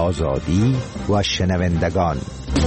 آزادی و شنوندگان.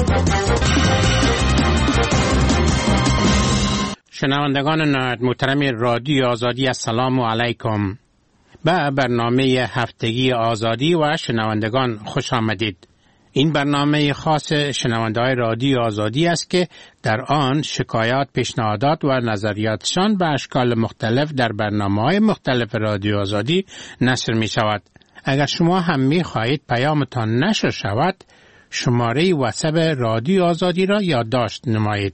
شنوندگان نهایت محترم رادیو آزادی، السلام علیکم. به برنامه هفتگی آزادی و شنوندگان خوش آمدید. این برنامه خاص شنونده‌های رادیو آزادی است که در آن شکایات، پیشنهادات و نظریاتشان به اشکال مختلف در برنامه‌های مختلف رادیو آزادی نشر می شود. اگر شما هم می خواهید پیامتان نشر شود، شماره واتساپ رادیو آزادی را یادداشت نمایید: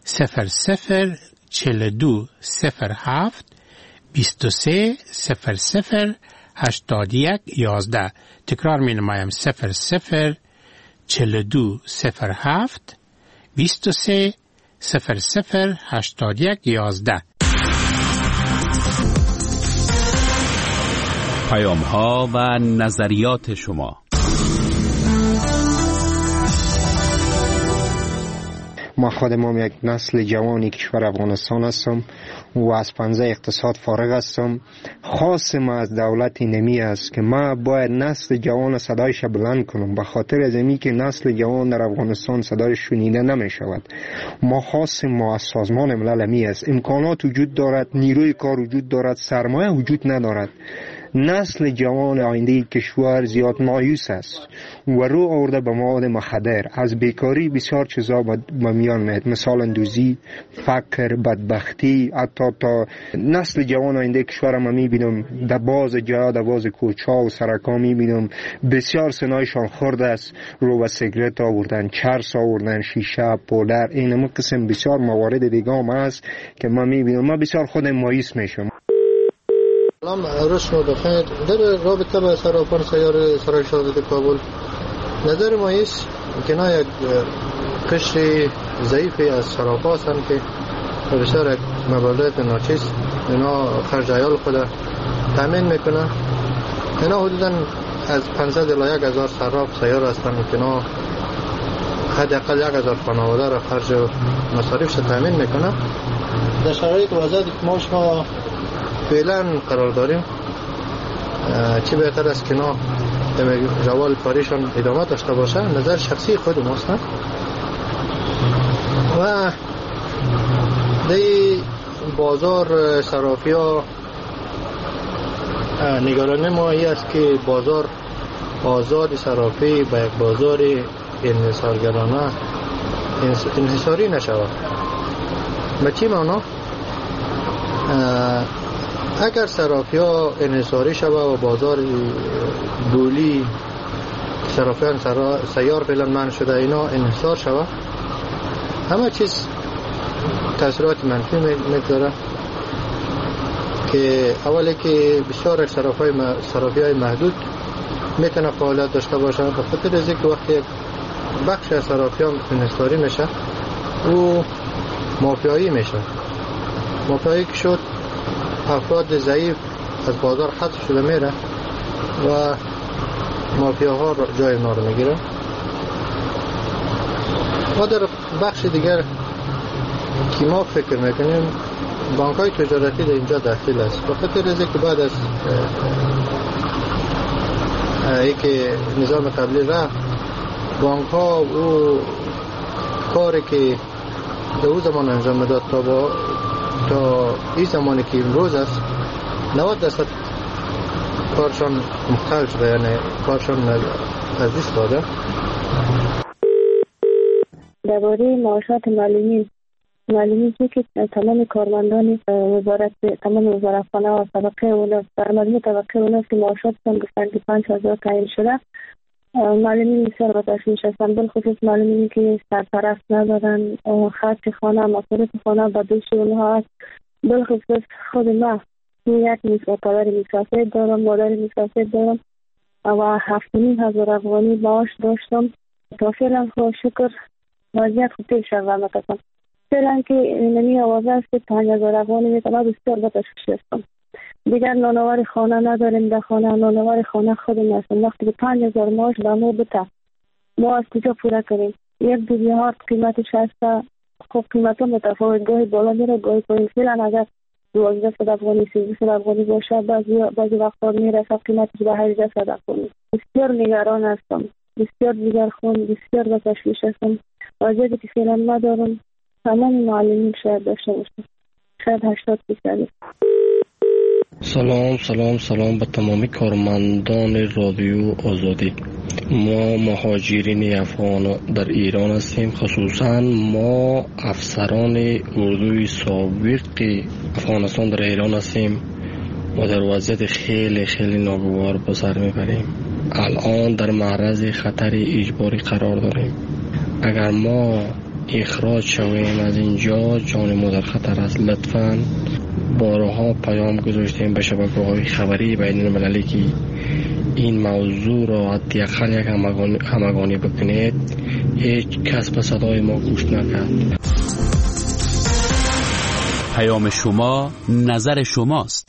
004207 23 00 81 11. تکرار می نمایم: 004207 23 00 81 11. پیام ها و نظریات شما. ما خودم یک نسل جوانی کشور افغانستان هستم و از پنجه اقتصاد فارغ هستم. خاص ما از دولت نمی است که ما باید نسل جوان صدایش بلند کنم، به خاطر از اینکه که نسل جوان در افغانستان صدایش شنیده نمی شود. ما خاص ما از سازمان ملل می است. امکانات وجود دارد، نیروی کار وجود دارد، سرمایه وجود ندارد. نسل جوان آینده کشور زیاد مایوس است و رو آورده به مواد مخدر. از بیکاری بسیار چیزا به میان میاد، مثال اندوزی، فقر، بدبختی. حتی تا نسل جوان آینده کشور ما میبینم در باز جا، در باز کوچه و سرکا میبینم بسیار سنایشان خورده است، رو به سیگرت آوردن، چرس آوردن، شیشه، پودر، این قسم بسیار موارد دیگه هم هست که ما میبینم. ما بسیار خود مایوس میشم. سلام، روز شما بخیر. در رابطه با صرافان سیار سرای شاهزاده کابل، نظر ما است که اینا یک قشر ضعیفی از صرافا هستند که بسیار یک مبالغ ناچیز اینا خرج عیال خود تامین میکنه. اینا حدودا از 500 الی 1000 صراف سیار هستند که اینا حداقل 1000 خانواده را خرج و مصارفش تامین میکنه. در شرایط وضعیتی که ما شما فعلا قرار داریم، چه بهتر است که نا روال کاریشان ادامه داشته باشه. نظر شخصی خود ماست و دی بازار صرافی ها نگرانی ما ای است که بازار آزاد صرافی به یک بازار انحصارگرانه انحصاری نشود. به چی معنا؟ اگر صرافی ها انحصاری شود و بازار دولی صرافیان سیار فعلا منع شده اینا انحصار شود، همه چیز تاثیرات منفی میگذاره. که اولی که بسیار صرافی های محدود میتونه فعالیت داشته باشن، به خاطر از اینکه وقتی یک بخش از صرافیان انحصاری میشه او مافیایی میشه. مافیایی که شد، افراد ضعیف از بازار حذف شده میره و مافیاها جای اونا رو میگیره. و در بخش دیگر که ما فکر میکنیم، بانک های تجارتی در اینجا داخل است. به خاطر از اینکه بعد از اینکه نظام قبلی رفت، بانک ها او کاری که در او زمان انجام میداد تا این زمانی که امروز است 90% کارشان مختل شده، یعنی کارشان از دست داده. درباره معاشات معلومی که تمام کارمندان وزارت، تمام وزارتخانه و طبقه اولاد، در مجموع طبقه اولاد که معاشاتشان گفتن که 5000 تعیین شده، معلومی بسیار به تشویش هستند. بالخصوص معلومی که سرپرست ندارن، خرج خانه، مصارف خانه به دوش اونها هست. بالخصوص خود ما یک پدر مسافر دارم، مادر مسافر دارم و 7500 افغانی معاش داشتم. تا فعلا خود شکر وضعیت خوب پیش شد. فعلا که نمی آوازه است که 5000 افغانی میتونه بسیار به تشویش هستم. دیگر نانوار خانه نداریم در خانه. نانوار خانه خودم هستم. وقتی که 5000 معاش به ما بده، ما از کجا پوره کنیم؟ یک دوبیهات قیمتش هست. خب قیمت ها متفاوت، گاهی بالا میره گاهی پایین. فعلا اگر 1200 افغانی 1300 افغانی باشه، بعضی وقتا میرسه قیمتش به 1800 افغانی. بسیار نگران هستم. بسیار دیگر خون، بسیار به تشویش هستم. وضعیتی که فعلا ندارم تمام معلمین شاید داشته باشم، شاید 80%. سلام به تمامی کارمندان رادیو آزادی. ما مهاجرین افغان در ایران هستیم، خصوصا ما افسران اردوی سابق افغانستان در ایران هستیم و در وضعیت خیلی ناگوار به سر میبریم. الان در معرض خطر اجباری قرار داریم. اگر ما اخراج شویم از اینجا جان ما در خطر است. لطفاً بارها پیام گذاشتیم به شبکه‌های خبری بین المللی که این موضوع را حداقل یک همگانی بکنید. هیچ کس به صدای ما گوش نکرد. پیام شما نظر شماست.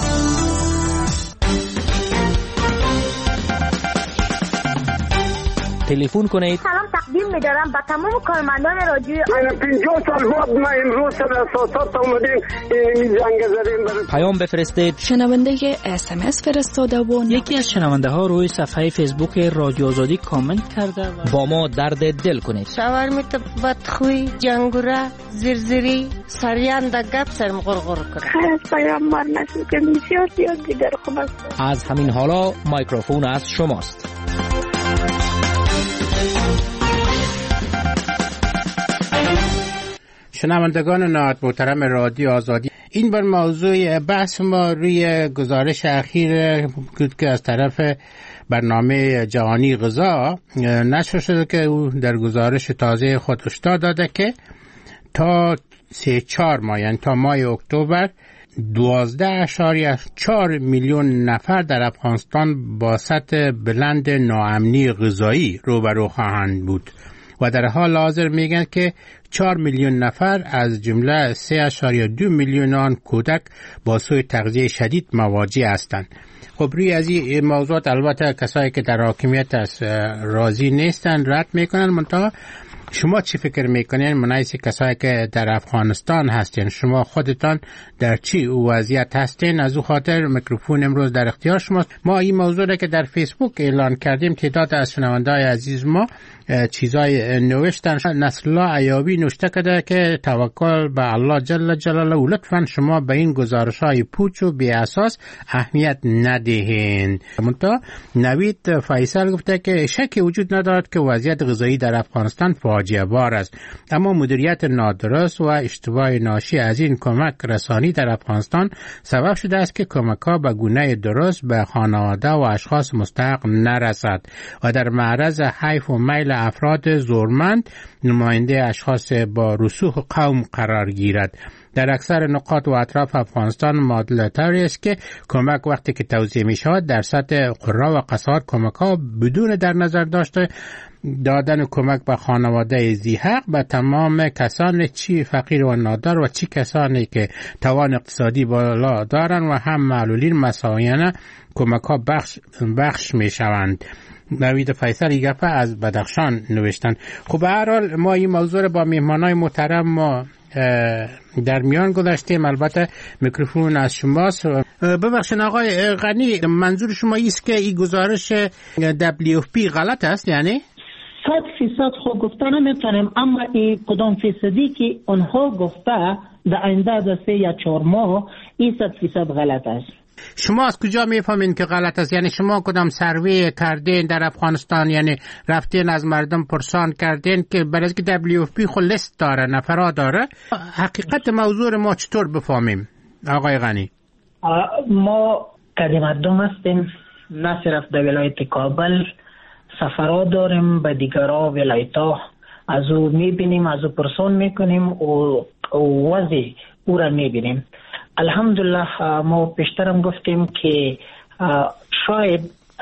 تلفن کنید. سلام تقدیم می‌دارم به تمام کارمندان رادیو. 50 سال بعد ما امروز سر اساسات اومدیم این جنگ زدیم. پیام بفرستید. شنونده SMS فرستاده و یکی از شنونده ها روی صفحه فیسبوک رادیو آزادی کامنت کرده و با ما درد دل کنید. شاورمیت بدخوی، جنگوره، زرزری، سریان د گپ سرم غرغر کنه. خیر پیام مار نشد که بسیار دیگر خوب است. از همین حالا میکروفون از شماست. شنوندگان نهایت محترم رادیو آزادی، این بر موضوع بحث ما روی گزارش اخیر بود که از طرف برنامه جهانی غذا نشر شده که او در گزارش تازه خود هشدار داده که تا 3-4 ماه یعنی تا ماه اکتبر 12.4 میلیون نفر در افغانستان با سطح بلند ناامنی غذایی روبرو خواهند بود و در حال حاضر میگن که 4 میلیون نفر از جمله 3.2 میلیون آن کودک با سوء تغذیه شدید مواجه هستند. خب روی از این موضوعات البته کسایی که در حاکمیت است راضی نیستن، رد میکنن. منتها شما چی فکر میکنین منایسی کسایی که در افغانستان هستین؟ شما خودتان در چی وضعیت هستین؟ از او خاطر میکروفون امروز در اختیار شماست. ما این موضوع را که در فیسبوک اعلان کردیم تعداد از شنونده‌های عزیز ما چیزای نوشتن. نصرالله ایابی نوشته کرده که توکل به الله جل جلاله، لطفاً شما به این گزارش‌های پوچ و بی اساس اهمیت ندهین. منتها نوید فیصل گفته که شکی وجود ندارد که وضعیت غذایی در افغانستان فاجعه بار است، اما مدیریت نادرست و اشتباه ناشی از این کمک رسانی در افغانستان سبب شده است که کمک‌ها به گونه درست به خانواده و اشخاص مستحق نرسد و در معرض حیف و میل افراد زورمند نماینده اشخاص با رسوخ قوم قرار گیرد. در اکثر نقاط و اطراف افغانستان معادله طوری است که کمک وقتی که توزیع می شود در سطح قرا و قصار کمک ها بدون در نظر داشته دادن کمک به خانواده ذی‌حق به تمام کسان چی فقیر و نادار و چی کسانی که توان اقتصادی بالا دارند و هم معلولین مساویانه کمک ها بخش می شوند. نوید فیصل گفه از بدخشان نوشتن. خب به هر حال ما این موضوع با میهمانای محترم ما در میان گذاشتیم. البته میکروفون از شماست. ببخشید آقای غنی، منظور شما ایست که این گزارش WFP غلط است؟ یعنی 100% خود گفته نمیتونیم، اما این کدام فیصدی که اونها گفته در آینده از 3 یا 4 ماه این 100% غلط است. شما از کجا میفهمین که غلط است؟ یعنی شما کدام سروی کردین در افغانستان؟ یعنی رفتین از مردم پرسان کردین که برای که WFP خود لیست داره، نفرا داره؟ حقیقت موضوع ما چطور بفهمیم آقای غنی؟ ما که مردم هستیم، نه صرف در ولایت کابل، سفرها داریم به دیگرها ولایت‌ها، از او میبینیم، از او پرسان میکنیم و وضع او را میبینیم. الحمدلله ما پیشترم گفتیم که شاید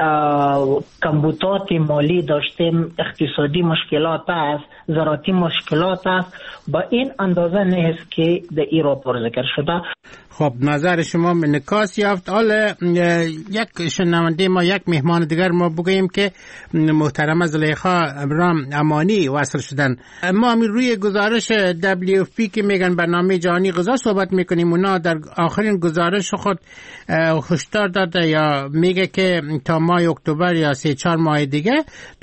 کمبودات مالی داشتیم، اقتصادی مشکلات است، زراعتی مشکلات است، با این اندازه نیست که در ایران پر ذکر شده. خب نظر شما انعکاس یافت. حالا یک شنونده ما، یک مهمان دیگر ما بگوییم که محترمه زلیخا ابرام امانی وصل شدن. ما روی گزارش WFP که میگن برنامه جهانی غذا صحبت میکنیم، اونا در آخرین گزارش خود هشدار داده یا میگه که تا ماه اکتبر یا 3-4 ماه دیگه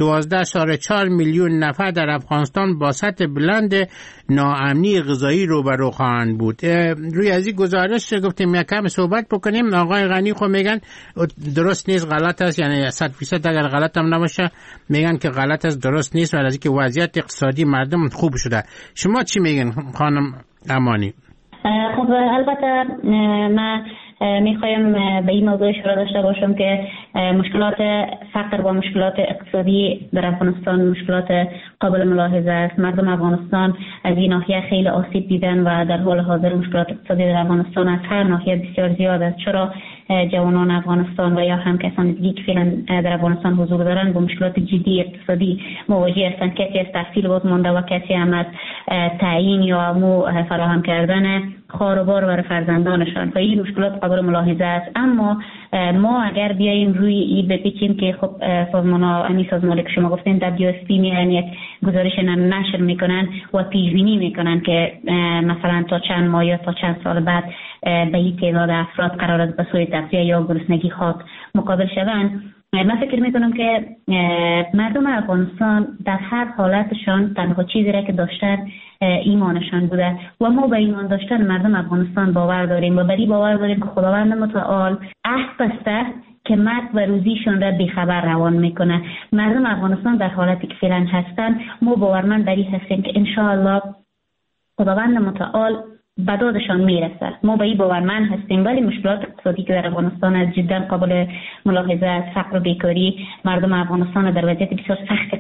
12.4 میلیون نفر در افغانستان با سطح بلند ناامنی غذایی روبرو خواهند بود. روی از این گزارش گفتیم یکم صحبت بکنیم. آقای غنی خو میگن درست نیست، غلط است، یعنی 100% اگر غلط هم نباشه میگن که غلط است، درست نیست، ولی از اینکه وضعیت اقتصادی مردم خوب شده. شما چی میگن خانم امانی؟ خب البته من میخوایم به این موضوع اشاره داشته باشم که مشکلات فقر و مشکلات اقتصادی در افغانستان مشکلات قابل ملاحظه است. مردم افغانستان از این ناحیه خیلی آسیب دیدن و در حال حاضر مشکلات اقتصادی در افغانستان از هر ناحیه بسیار زیاد است. چرا جوانان افغانستان و یا هم کسان دیگه که فعلا در افغانستان حضور دارند با مشکلات جدی اقتصادی مواجه هستند. کسی از تحصیل باز مانده و کسی هم از تعیین یا فراهم کردن خاروبار برای فرزندانشان و این مشکلات قابل ملاحظه است. اما ما اگر بیاییم روی این بپیچیم که خب سازمانی که شما گفتین WFP میان یک گزارش نشر میکنن و پیش بینی میکنن که مثلا تا چند ماه یا تا چند سال بعد به این تعداد افراد قرار است به سوی تغذیه یا گرسنگی خاک مقابل شوند. من فکر میکنم که مردم افغانستان در هر حالتشان تنها چیزی را که داشتن ایمانشان بوده و ما به ایمان داشتن مردم افغانستان باور داریم و بری باور داریم که خداوند متعال عهد بسته که مرگ و روزیشون را بیخبر روان میکنه. مردم افغانستان در حالتی که فعلا هستن ما باورمند بری هستیم که انشاءالله خداوند متعال به دادشان میرسه. ما به این باورمند هستیم، ولی مشکلات اقتصادی که در افغانستان از جدا قابل ملاحظه است. فقر و بیکاری مردم افغانستان در وضعیت بسیار سخت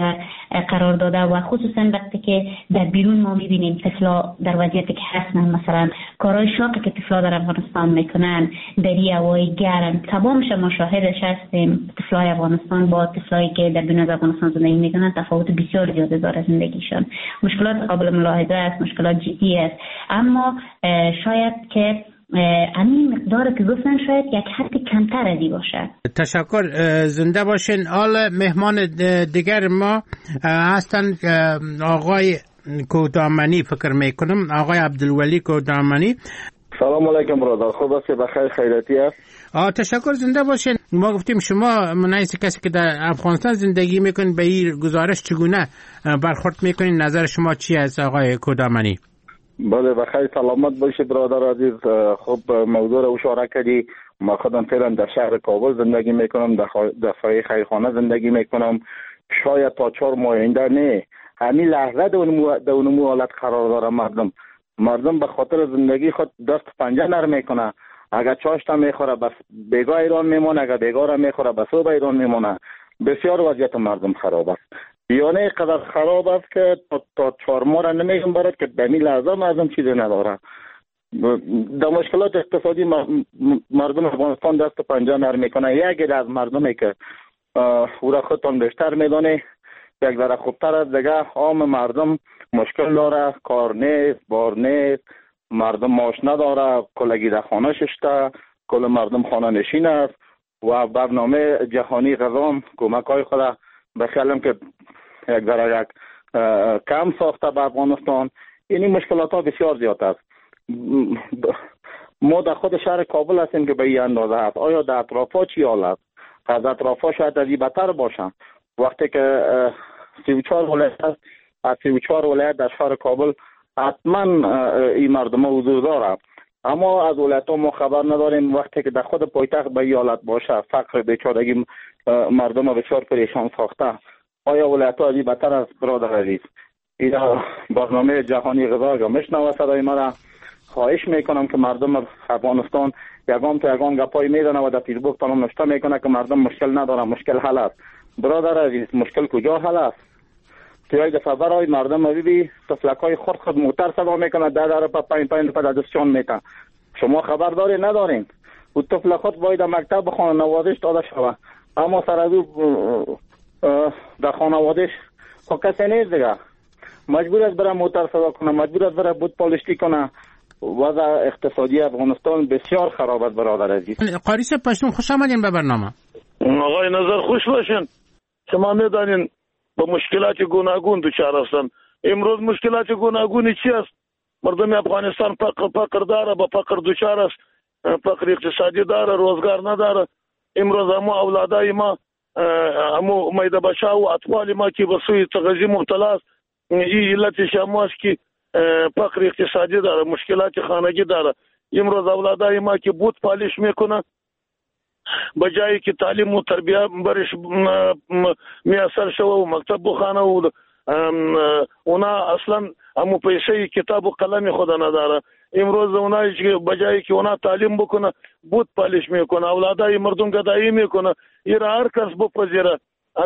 قرار داده و خصوصا وقتی که در بیرون ما میبینیم طفلا در وضعیتی که هستن، مثلا کارهای شاقی که طفلا در افغانستان میکنن در هوای گرم تمامش ما شاهدش هستیم. طفلای افغانستان با طفلایی که در بیرون از افغانستان زندگی میکنن تفاوت بسیار زیاده داره زندگیشان. مشکلات قابل ملاحظه است، مشکلات جدی است، اما شاید که همین مقدار که گفتن شاید یک حد کمتر ازی باشه. تشکر، زنده باشین. حالا مهمان دیگر ما هستن آقای کودامنی فکر میکنم، آقای عبدالولی کودامنی. سلام علیکم برادر، خوب است که بخیر خیراتی است؟ تشکر، زنده باشین. ما گفتیم شما منایس کسی که در افغانستان زندگی میکنین به این گزارش چگونه برخورد میکنین؟ نظر شما چی است آقای کودامنی؟ بله بخیر سلامت باشید برادر عزیز. خب موضوع رو اشاره کردی. ما خودم فعلا در شهر کابل زندگی میکنم، در سایه خیرخانه زندگی میکنم. شاید تا 4 ماه آینده نه، همین لحظه در اون حالت قرار داره. مردم به خاطر زندگی خود دست پنجه نرم میکنه. اگر چاشت میخوره بس بیگاه ایران میمونه، اگر بیگاه را میخوره بس او به ایران میمونه. بسیار وضعیت مردم خراب است، یعنی قدر خراب است که تا 4 ماه را نمیگم برات که به این لحظه مردم چیزی نداره. در مشکلات اقتصادی مردم افغانستان دست پنجه نرم میکنه. یکی از مردمی که او را خودتان بیشتر میدونه یک ذره خوبتر از دیگه عام مردم مشکل داره، کار نیست، بار نیست، مردم معاش نداره، کلگی در خانه ششته، کل مردم خانه نشین است و برنامه جهانی غذا کمک های خود به خیالم که یک ذره کم ساخته به افغانستان. این مشکلات ها بسیار زیاد است. ما در خود شهر کابل هستیم که به این اندازه هست. آیا در اطراف ها چی حال است؟ از اطراف ها شاید از این بدتر باشن. وقتی که 34 ولایت است، از 34 ولایت در شهر کابل حتما این مردم ها حضور داره، اما از ولایت ها ما خبر نداریم. وقتی که در خود پایتخت به این حالت باشه، فقر بیچارگی مردم ها بسیار پریشان ساخته، آیا ولایت ها از این بدتر است برادر عزیز؟ این برنامه جهانی غذا اگر میشنوه صدای مرا، خواهش میکنم که مردم افغانستان یگان تا یگان گپای میدنه و در فیسبوک تانم نشته میکنه که مردم مشکل نداره. مشکل حل است برادر عزیز. مشکل کجا حل است؟ توی دفعه برای مردم ببینی تفلکای خود موتر صدا میکنه، در پایین پا دستشان میتن. شما خبر داری ندارین؟ او طفل خود باید مکتب به خانوادهش داده شوه، اما سر از او در خانوادهش خب کسی نیست دیگه. مجبور است برای موتر صدا کنه، مجبور است برای بود پالشتی کنه. وضع اقتصادی افغانستان بسیار خراب است برادر عزیز. قاریس پشتون خوش آمدین به برنامه. آقای نظر خوش باشین. شما میدانین با مشکلات گوناگون دچار هستند. امروز مشکلات گوناگونی چی است؟ مردم افغانستان فقر داره، با فقر دچار است، فقر اقتصادی داره، روزگار نداره. امروز همو اولادای ما، همو میده بچا و اطفال ما که به سوی تغذیه مبتلا است، این علتش هم است که فقر اقتصادی داره، مشکلات خانگی داره. امروز اولادای ما که بود پالیش میکنه، بجایی که تعلیم و تربیه برش میسر شوه و مکتب بخانه و اونا اصلا همو پیسه کتاب و قلم خود نداره. امروز اونا بجایی که اونا تعلیم بکنه بود پالیش میکنه، اولادای مردم گدایی میکنه. این هر کس بپذیره،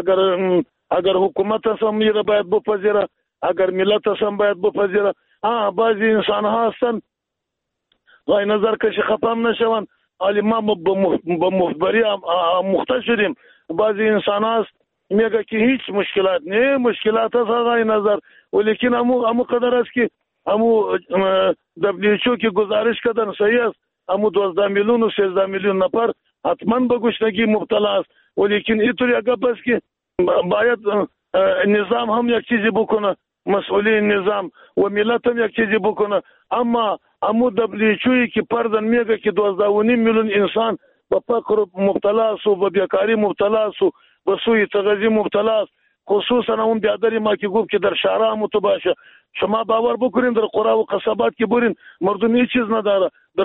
اگر حکومت هم این باید بپذیره، اگر ملت هم باید بپذیره. بعضی انسان ها هستن غای نظر کشی خفم نشون، ولی ما به مخبری محتاج شدیم. بعضی انسان هست میگه که هیچ مشکلات نه، مشکلات هست غای نظر، ولیکن همو قدر است که همو WHO که گزارش کردن صحیح است، همو 12 میلیون و 13 میلیون نفر حتما به گشنگی مبتلا است. ولیکن اینطوری اگه بس که باید نظام هم یک چیزی بکنه، مسئولی نظام و ملت هم یک چیزی بکنه. اما همو WHO که پردن میگه که 12.5 میلیون انسان به فقر مبتلا است و به بیکاری مبتلا است و به سوی تغذیه مبتلا است. خصوصا اون بیادری ما که گفت که در شهرها متباشه. شما باور بکنین در قرا و قصبات که برین مردم هیچ چیز نداره. در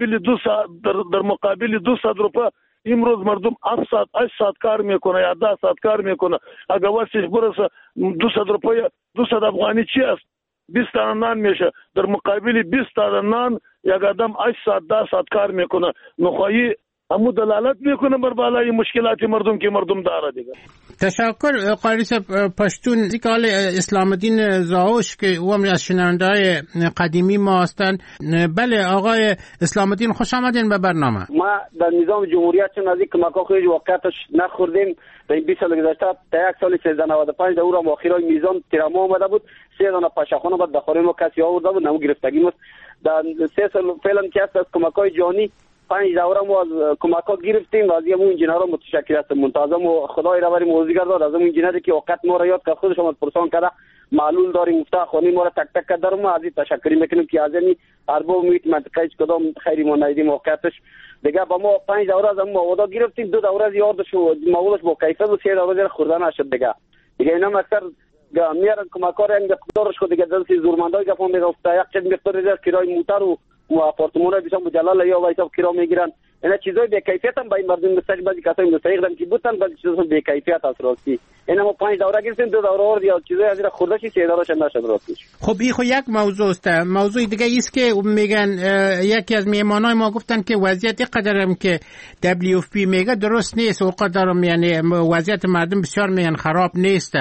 مقابل 200 روپیه امروز مردم 8 ساعت کار میکنه یا 10 ساعت کار میکنه. اگر واسش برسه 200 روپیه 200 افغانی چی است؟ 20 تا نان میشه. در مقابل 20 تا نان یک آدم 8 ساعت 10 ساعت کار میکنه. نخواهی همو دلالت میکنه بر بالای مشکلات مردم که مردم داره دیگه. تشکر قاریس پشتون. دیگه اسلام الدین زاوش که او هم از شنونده‌های قدیمی ما هستند. بله آقای اسلام الدین خوش آمدین به برنامه. ما در نظام جمهوریت چون نزدیک کمک‌ها خیلی واقعیتش نخوردیم. در این 20 سال گذشته تا یک سال 1395 در او را آخرای میزان تیراما آمده بود. 3 دانه پاشخانه بعد داخل ما کسی آورده بود، نمو گرفتگی بود. در 3 سال فعلا که است از کمک‌های جهانی 5 دوره ما از کمک‌ها گرفتیم و از همون انجینرها متشکر هستم. منتظم و خدای را بریم موزیگر داد از همون انجینری که وقت ما را یاد کرد، خودش هم پرسان کرده معلول داریم مفتاح خانی ما را تک تک کرد. ما از این تشکر میکنیم که از این ارباب میت منطقه هیچ کدام خیری ما ندیدیم. واقعیتش دیگه با ما 5 دوره از ما وعده گرفتیم، 2 دوره از یادش و موادش با کیفیت و 3 دوره خوردن نشد دیگه اینا اکثر میارن کمک‌ها را انقدارش خود دیگه دلسی زورمندای گفت میگفت یک چیز می‌خوره کرای موتر و آپارتمان‌ها بیشتر مجلل یا وایسا کرا میگیرن. اینا چیزای به کیفیت هم با این مردم مستقیم بعضی کسایی مستحق که بودن، بعضی چیزا به کیفیت است راستی. اینا ما 5 دوره گرفتیم، 2 دوره ور یا چیزای از این خورده شي 3 دورهش نشد راستی. خب این خو یک موضوع است. موضوع دیگه است که میگن یکی از میهمانای ما گفتن که وضعیت قدرم که WFP میگه درست نیست و قدرم یعنی وضعیت مردم بسیار میگن خراب نیست.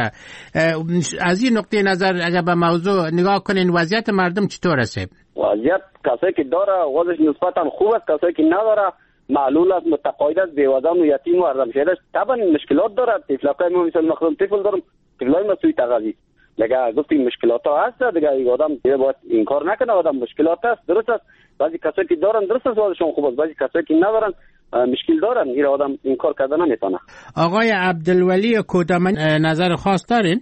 از این نقطه نظر اگر به موضوع نگاه کنین وضعیت مردم چطور است؟ وضعیت کسایی که داره وضعش نسبتا خوب است، کسایی که نداره معلول است، متقاعد است، بیوزن و یتیم و ارزم شده است. طبعا مشکلات داره. طفلای ما مثلا مخصوصا طفل دارم، طفلای ما سوی تغذیه دیگه گفتیم مشکلات ها هست دیگه. این آدم باید این کار نکنه، آدم مشکلات است درست است. بعضی کسایی که دارن درست است وضعشون خوب است، بعضی کسایی که ندارن مشکل دارن، این آدم این کار کردن نمیتونه. آقای عبدالولی کودمن نظر خاص دارین؟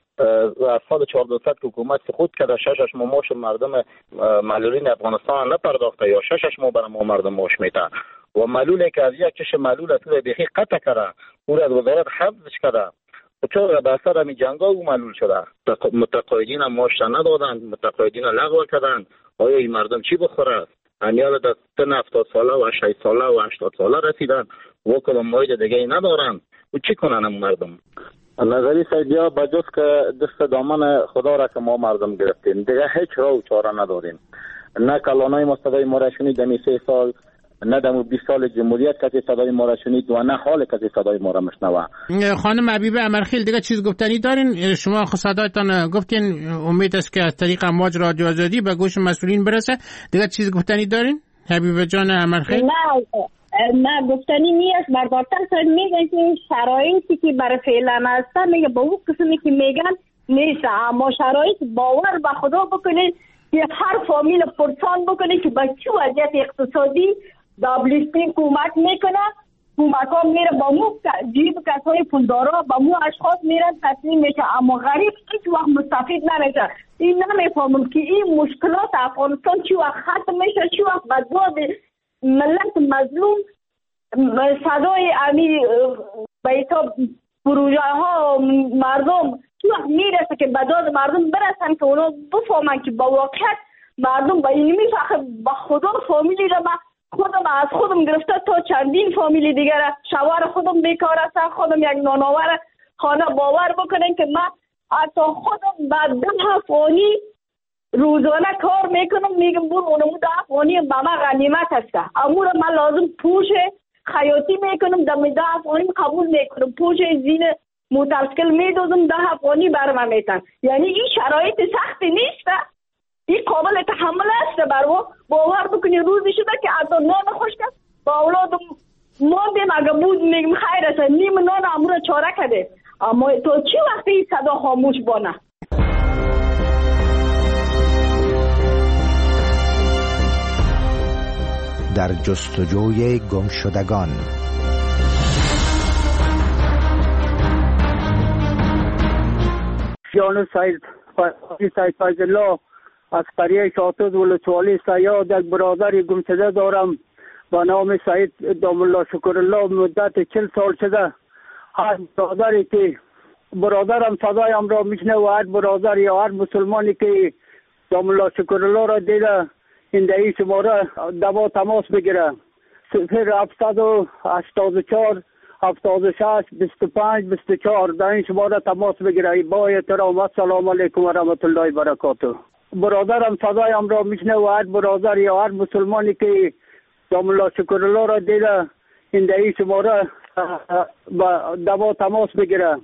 از سال 1400 که حکومت سقوط کرده 6 ماه مردم معلولین افغانستان نپرداخته یا 6 ماه برای ما مردم معاش میده و معلولی که از یک چش معلول است بیخی قطع کرده او از وزارت حفظش کرده چون به اثر همین جنگا او معلول شده. متقاعدین هم معاش ندادند، متقاعدین لغو کردند. آیا این مردم چی بخوره؟ امیال در سن 70 ساله و 60 ساله و 80 ساله رسیدن و کدام موید دیگه ندارن و چی کنن هم مردم؟ نظری سرجا بجز که دست دامن خدا را که ما مردم گرفتیم دیگه هیچ راه و چاره نداریم. نه کلانای ما صدای ما را شنید دمی 3 سال، نه دمو 20 سال جمهوریت کسی صدای ما را شنید و نه حال کسی صدای ما را مشنوه. خانم حبیبه امرخیل دیگه چیز گفتنی دارین؟ شما خود صدایتان گفتین، امید است که از طریق امواج رادیو آزادی به گوش مسئولین برسه. دیگه چیز گفتنی دارین حبیبه جان امرخیل؟ نه گفتنی نیست. بردارتر سر میگن که این شرایطی که برای فعلا هستن میگه با اون قسمی که میگن نیست. اما شرایط باور به خدا بکنید که هر فامیل پرسان بکنه که به چه وضعیت اقتصادی دابلیسپین کمک میکنه. کمک ها میره با مو جیب کسای پولدارا، با مو اشخاص میرن تسلیم میشه، اما غریب هیچ وقت مستفید نمیشه. این نمیفهمم که این مشکلات افغانستان چی وقت ختم میشه، چی وقت به داد ملت مظلوم صدای امی بیتا پروژه ها مردم چی وقت میرسه که به داد مردم برسن که اونا بفهمن که با واقعیت مردم با این میفخه. با خدا فامیلی را خودم از خودم گرفته تا چندین فامیلی دیگر، شوهر خودم بیکار است، خودم یک نانآور خانه. باور بکنین که من حتی خودم بعد 10 افغانی روزانه کار میکنم، میگم بور اونمو 10 افغانی به من غنیمت است، امور من لازم پوش خیاطی میکنم، دم 10 افغانی قبول میکنم، پوش زین موترسکل میدوزم 10 افغانی برام میتن. یعنی این شرایط سختی نیست، این قابل تحمل است. برو باور بکنی روزی شده که حتی نان خشک با اولادم ماندیم، اگه بود میگم خیر است، نیم نان امور چاره کده، اما تو چی وقتی این صدا خاموش بانه؟ در جستجوی گمشدگان. جان سید فیض الله از قریه شاطد ولسوالی سیاد یک برادر گمشده دارم با نام سید دام الله شکر الله. مدت 40 سال شده هر برادری که برادرم صدایم را میشنه و هر برادر یا هر مسلمانی که دام الله شکر الله را دیده این دهی شماره دوا تماس بگیره 0784 76 25 24 در این شماره تماس بگیره. با احترام السلام علیکم و رحمت الله و برکاته. برادرم صدایم را میشنه و هر برادر یا هر مسلمانی که دام الله شکر الله را دیده این دهی شماره دوا تماس بگیره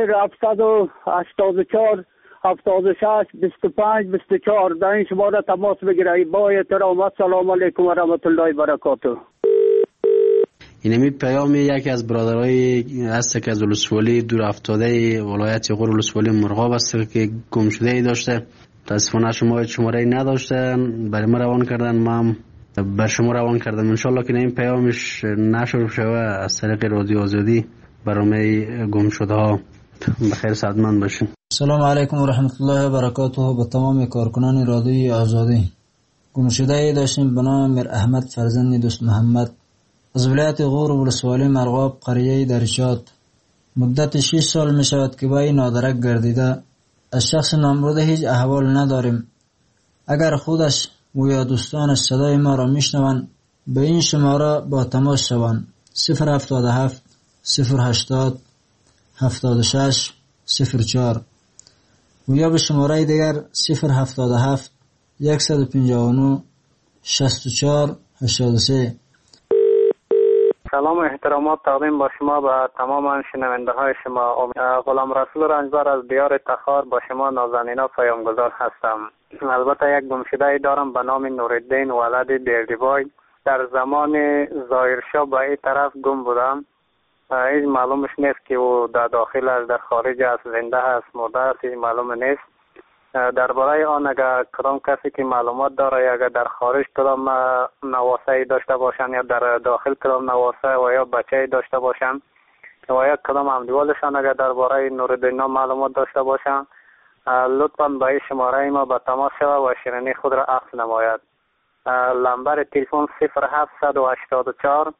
0784 76 25 24 در این شماره تماس بگیره. با احترام السلام علیکم و رحمت الله و برکاته. اینمی پیام یکی از برادرای هست که از ولسوالی دور افتاده ولایت غور ولسوالی مرغاب است که گم شده ای داشته. متاسفانه شماره نداشته، برای ما روان کردن، ما بر شما روان کردم. انشالله که این پیامش نشر شوه از طریق رادیو آزادی برنامه گم شده ها. بخیر سعادتمند باشین. سلام علیکم و رحمت الله و برکاته. به تمام کارکنان رادیوی آزادی. گم شده ای داشتیم به نام میر احمد فرزند دوست محمد از ولایت غور ولسوالی مرغاب قریه درشاد. مدت 6 سال می شود که با این نادرک گردیده. از شخص نامبرده هیچ احوال نداریم. اگر خودش و یا دوستانش صدای ما را میشنوند به این شماره با تماس شوند 077 080 76 04 و یا به شماره دیگر 077 159 64 83. سلام و احترامات تقدیم با شما به تمام شنونده های شما. غلام رسول رنجبر از دیار تخار با شما نازنینا پیامگذار هستم. البته یک گمشده دارم به نام نورالدین ولد دیردیبای. در زمان ظاهرشاه به این طرف گم بودم. هیچ معلومش نیست که او در داخل است، در خارج است، زنده است، مرده است، هیچ معلوم نیست. درباره آن اگر کدام کسی که معلومات داره یا اگر در خارج کدام نواسه داشته باشن یا در داخل کدام نواسه و یا بچه داشته باشن و یا کدام همدیوالشان اگر درباره نورالدین معلومات داشته باشن لطفاً به این شماره ما به تماس شود و شیرینی خود را عکس نماید. نمبر تلفن 0784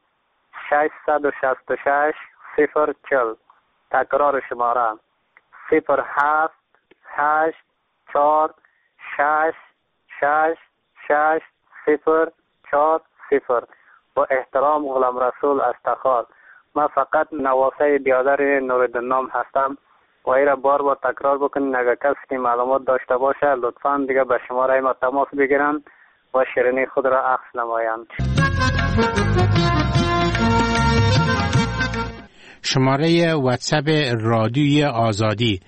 666 040. تکرار شماره 078 4 6 6 6 0 4 0. با احترام غلام رسول از تخار. من فقط نواسه بیادر نورالدین هستم و ای را بار بار تکرار بکنین. اگر کسی که معلومات داشته باشه لطفاً دیگه به شماره ما تماس بگیرن و شیرینی خود را عکس نمایند. شماره واتساپ رادیوی آزادی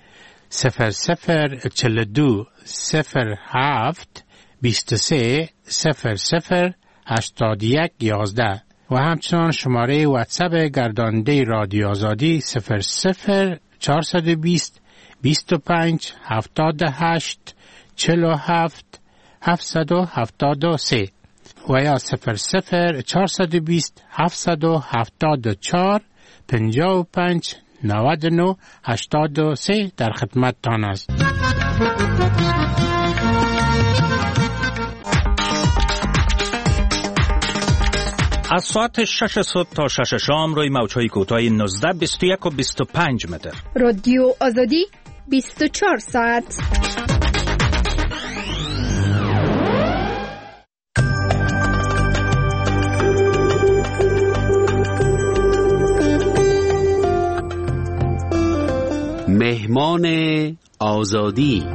0042 07 23 00 81 11 و همچنان شماره واتساپ گرداننده رادیو آزادی 00 420 25 78 47 773 و یا 00420 774 55 99 83 در خدمت تان است. از ساعت 6 صبح تا 6 شام روی موج‌های کوتاه 19 21 و 25 متر. رادیو آزادی 24 ساعت. مهمان آزادی.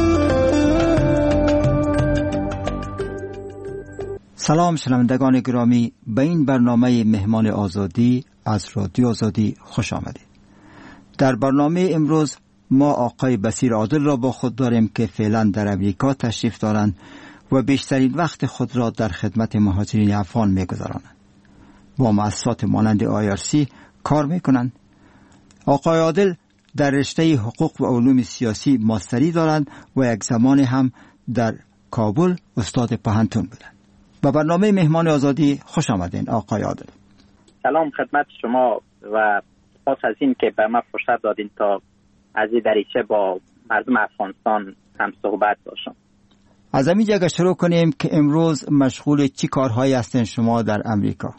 سلام شنوندگان گرامی، به این برنامه مهمان آزادی از رادیو آزادی خوش آمدید. در برنامه امروز ما آقای بصیر عادل را با خود داریم که فعلا در امریکا تشریف دارند و بیشترین وقت خود را در خدمت مهاجرین افغان می‌گذرانند. با مؤسسات مانند IRC کار می‌کنند. آقای عادل در رشته حقوق و علوم سیاسی ماستری دارند و یک زمان هم در کابل استاد پوهنتون بودند. به برنامه مهمان آزادی خوش آمدین آقای عادل. سلام خدمت شما و سپاس از این که به من فرصت دادین تا از این دریچه با مردم افغانستان هم صحبت باشم. از همین جگه شروع کنیم که امروز مشغول چی کارهایی هستین شما در امریکا؟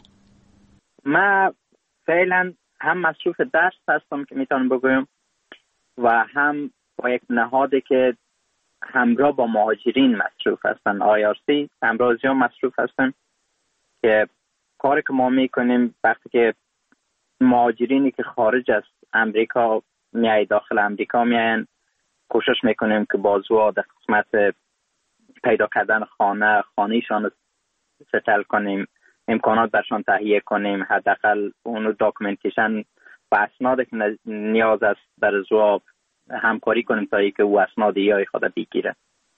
من فعلا هم مصروف درس هستم که میتونم بگویم و هم با یک نهادی که همراه با مهاجرین مصروف هستن، IRC همراهی هم مصروف هستن که کاری که ما میکنیم وقتی که مهاجرینی که خارج از امریکا میای داخل امریکا میاین، کوشش میکنیم که بازوها در قسمت پیدا کردن خانهشان ستل کنیم، امکانات برشان تهیه کنیم، حداقل اونو داکومنتیشن و اسنادی که نیاز است در زواب همکاری کنیم تا اینکه او اسناد یای خود بگیره.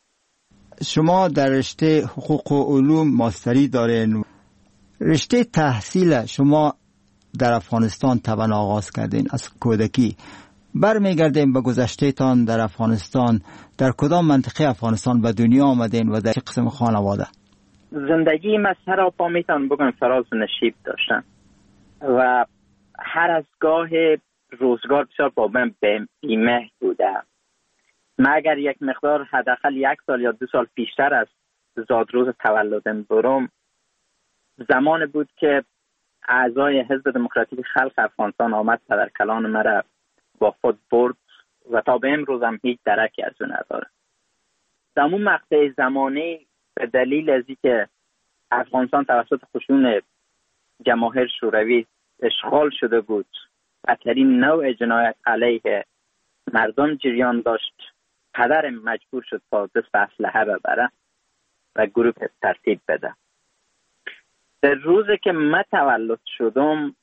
شما در رشته حقوق و علوم ماستری دارین. رشته تحصیل شما در افغانستان طبعا آغاز کردین از کودکی. برمیگردیم به گذشته تان در افغانستان. در کدام منطقه افغانستان به دنیا آمدین و در چه قسم خانواده؟ زندگی من سراپا میتونم بگم فراز و نشیب داشتم و هر از گاه روزگار بسیار با من بیمه بوده. من اگر یک مقدار حداقل 1 سال یا 2 سال پیشتر از زادروز تولدم برم، زمان بود که اعضای حزب دموکراتیک خلق افغانستان آمد پدرکلان مرا با خود برد و تا به امروز هم هیچ درکی از اون نداره. در اون مقطع زمانی به دلیل از اینکه افغانستان توسط خشون جماهیر شوروی اشغال شده بود، بدترین نوع جنایت علیه مردم جریان داشت، پدرم مجبور شد تا دست اسلحه ببره و گروه ترتیب بده. در روزی که من تولد شدم،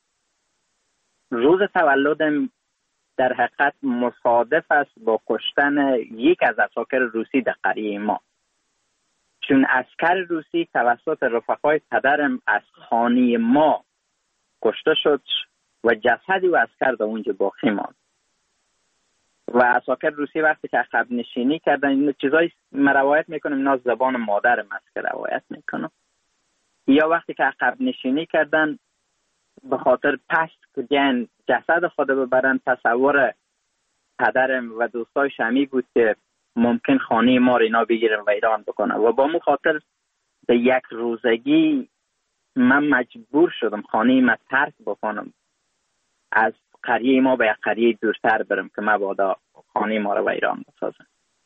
روز تولدم در حقیقت مصادف است با کشتن یک از عساکر روسی در قریه ما، چون عسکر روسی توسط رفقای پدرم از خانه ما کشته شد و جسدی و عسکر در اونجا باقی ماند و عساکر روسی وقتی که عقب نشینی کردن، این چیزایی من روایت میکنم، اینا زبان مادرم است که روایت میکنم، یا وقتی که عقب نشینی کردن به خاطر پست که جن جسد خود ببرن، تصور پدرم و دوستای شمی بود که ممکن خانه ما رو اینا بگیرن و ایران بکنن و با مو خاطر به یک روزگی من مجبور شدم خانه ما ترک بکنم، از قریه ما به یک قریه دورتر برم که مبادا خانه ما رو و ایران بسازم.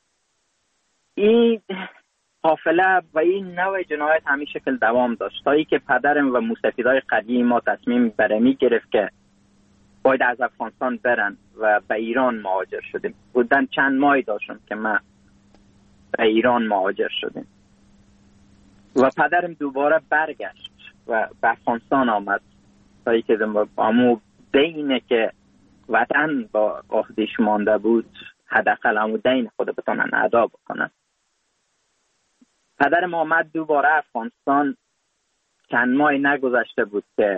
این حافله و این نوع جنایت همین شکل دوام داشت تا ای که پدرم و موسفیدای قریه ما تصمیم برمی گرفت که باید از افغانستان برن و به ایران مهاجر شدیم. بودن چند ماهی داشتم که من به ایران مهاجر شدیم و پدرم دوباره برگشت و به افغانستان آمد تا ای که امو دینه که وطن با عهدش مانده بود، حداقل امو دین خود بتونن ادا بکنن. پدرم آمد دوباره افغانستان، چند ماهی نگذشته بود که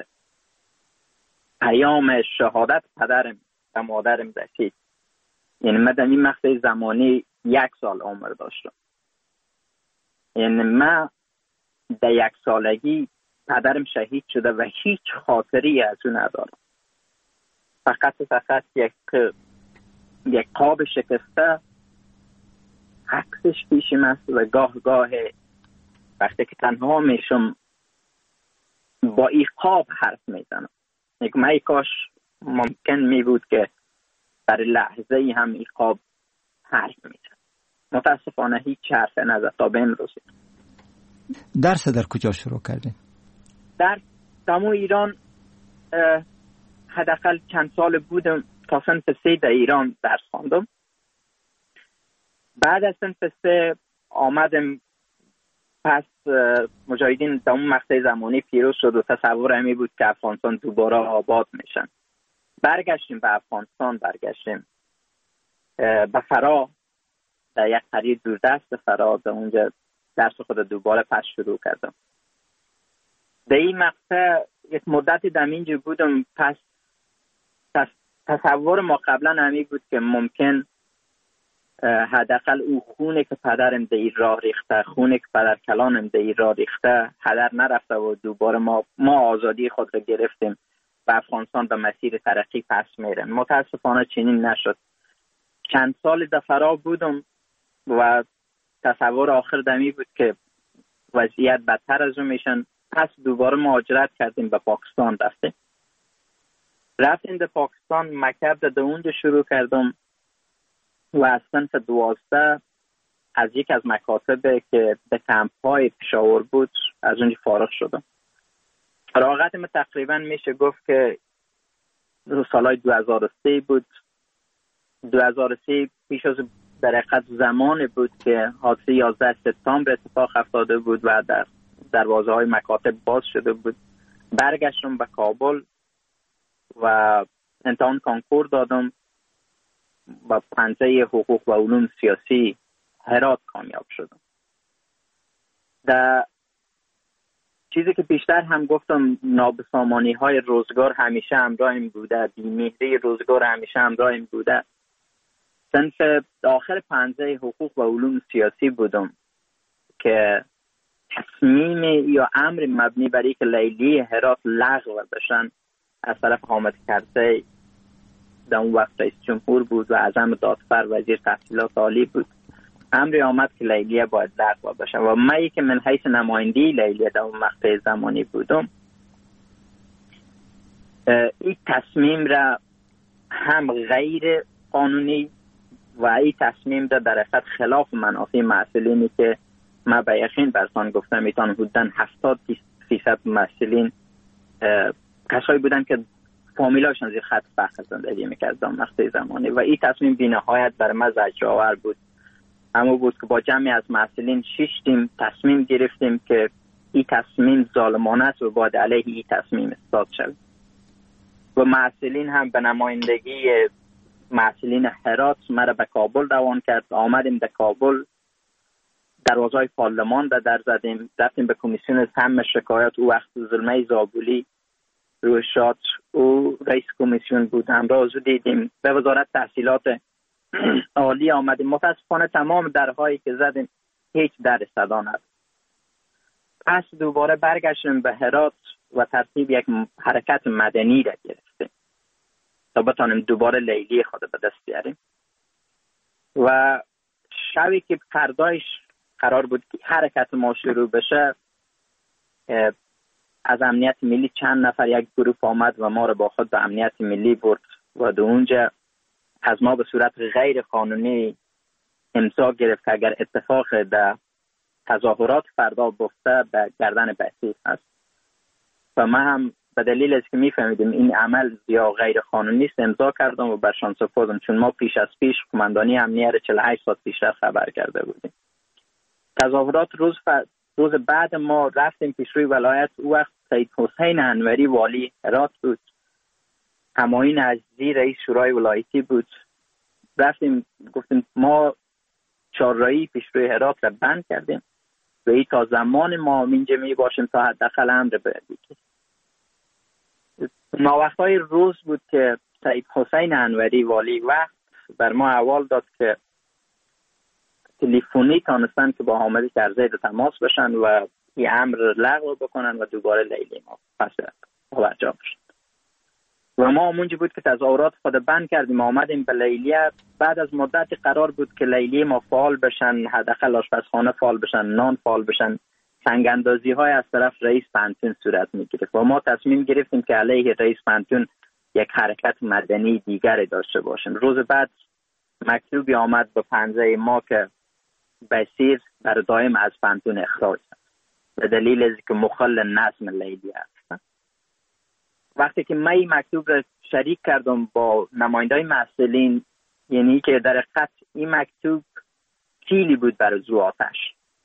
پیام شهادت پدرم و مادرم رسید. یعنی من در این مقطع زمانی 1 سال عمر داشتم. یعنی من در 1 سالگی پدرم شهید شده و هیچ خاطری از اون ندارم. فقط یک قاب شکسته عکسش پیشم است و گاه وقتی که تنها میشم با این قاب حرف میزنم. من کاش ممکن می بود که در لحظه ای هم این قاب حرف میزن. متاسفانه هیچ حرف نزد تا به امروز. درس در کجا شروع کردین؟ در تمام ایران حداقل چند سال بودم، تا صنف 3 در ایران درس خواندم. بعد از صنف 3 آمدم، پس مجاهدین در اون مقطع زمانی پیروز شد و تصور همی بود که افغانستان دوباره آباد میشن. برگشتیم به افغانستان، برگشتیم به فرا، در یک قریه دوردست فرا، در اونجا درس خود دوباره پس شروع کردم. در این مقطع یک مدتی در اینجا بودم. پس تصور ما قبلا همی بود که ممکن حداقل او خونه که پدرم در این راه ریخته، خونه که پدر کلانم در این راه ریخته هدر نرفته و دوباره ما آزادی خود را گرفتیم و افغانستان به مسیر ترقی پس میرن. متاسفانه چنین نشد. چند سال در فرا بودم و تصور آخر دمی بود که وضعیت بدتر از اون میشن. پس دوباره مهاجرت کردیم، به پاکستان رفتیم به پاکستان. مکتب در اونجا شروع کردم و از صنف 12 از یک از مکاتب که به کمپ‌های پشاور بود از اونجا فارغ شدم. فراغتم تقریبا میشه گفت که سالهای 2003 بود. 2003 پیش از در حقیقت زمان بود که حادثه 11 سپتامبر اتفاق افتاده بود و در دروازه های مکاتب باز شده بود. برگشتم به کابل و امتحان کانکور دادم و پنجه حقوق و علوم سیاسی هرات کامیاب شدم. در چیزی که بیشتر هم گفتم، نابسامانی های روزگار همیشه همراهم بوده، بی‌مهری روزگار همیشه همراهم بوده. صنف آخر پنجه حقوق و علوم سیاسی بودم که تصمیم یا امر مبنی بر اینکه لیلیه هرات لغو بشن از طرف حامد کرزی در اون وقت رئیس جمهور بود و اعظم دادفر وزیر تحصیلات عالی بود، امری آمد که لیلیه باید لغو بشن و من که من حیث نمایندی لیلیه در اون مقطع زمانی بودم، این تصمیم را هم غیر قانونی و این تصمیم را در حقیقت خلاف منافع محصلینی که من به یقین برسان گفتم ایتان حدوداً 70% محصلین کسایی بودن که فامیلاشون زیر خط فقر زندگی میکردن مقطع زمانی و این تصمیم بی‌نهایت بر من زجرآور بود. اما بود که با جمعی از محصلین شیشتیم تصمیم گرفتیم که این تصمیم ظالمانه است و باید علیه این تصمیم استاد شد و محصلین هم به نمایندگی محصلین هرات مرا به کابل روان کرد. آمدیم در کابل، دروازه‌های پارلمان در زدیم، رفتیم به کمیسیون سم شکایات. او وقت زلمه زابولی روی شاد او رئیس کمیسیون بود، همراه او دیدیم. به وزارت تحصیلات عالی آمدیم. متاسفانه تمام درهایی که زدیم هیچ در صدا نداد. پس دوباره برگشتیم به هرات و ترتیب یک حرکت مدنی را گرفتیم تا بتانیم دوباره لیلی خود به دست بیاریم. و شبی که فردایش قرار بود که حرکت ما شروع بشه، از امنیت ملی چند نفر یک گروه آمد و ما رو با خود به امنیت ملی برد و در اونجا از ما به صورت غیر قانونی امضا گرفت که اگر اتفاق در تظاهرات فردا بفته به گردن بسیج است. و من هم به دلیل از که میفهمیدیم این عمل یا غیر قانونی است امضا کردم و برشان سپردم، چون ما پیش از پیش قماندانی امنیت 48 ساعت پیشتر خبر کرده بودیم. تظاهرات روز بعد ما رفتیم پیش روی ولایت. او وقت سید حسین انوری والی هرات بود، همایون عزیزی رئیس شورای ولایتی بود. رفتیم گفتیم ما چهارراهی پیش روی هرات را بند کردیم و این تا زمان ما اینجا می باشیم تا حداقل امر بگیریم. ناوقتهای روز بود که سید حسین انوری والی وقت بر ما احوال داد که تلفنی تانستن که با حامد کرزی در تماس بشن و این امر لغو بکنن و دوباره لیلی ما پس برجا بشن. و ما اونجا بود که تظاهرات خود بند کردیم، آمدیم به لیلیه. بعد از مدت قرار بود که لیلیه ما فعال بشن، حداقل آشپزخانه فعال بشن، نان فعال بشن. سنگ اندازی های از طرف رئیس پانتون صورت میگرفت و ما تصمیم گرفتیم که علیه رئیس پانتون یک حرکت مدنی دیگری داشته باشیم. روز بعد مکتوبی آمد به پنجه ما که بصیر در دائم از پانتون اخراج است به دلیل از که مخل نظم لیلی است. وقتی که من این مکتوب را شریک کردم با نمایندای مسئولین، یعنی که در حقیقت این مکتوب کیلی بود برای زو آتش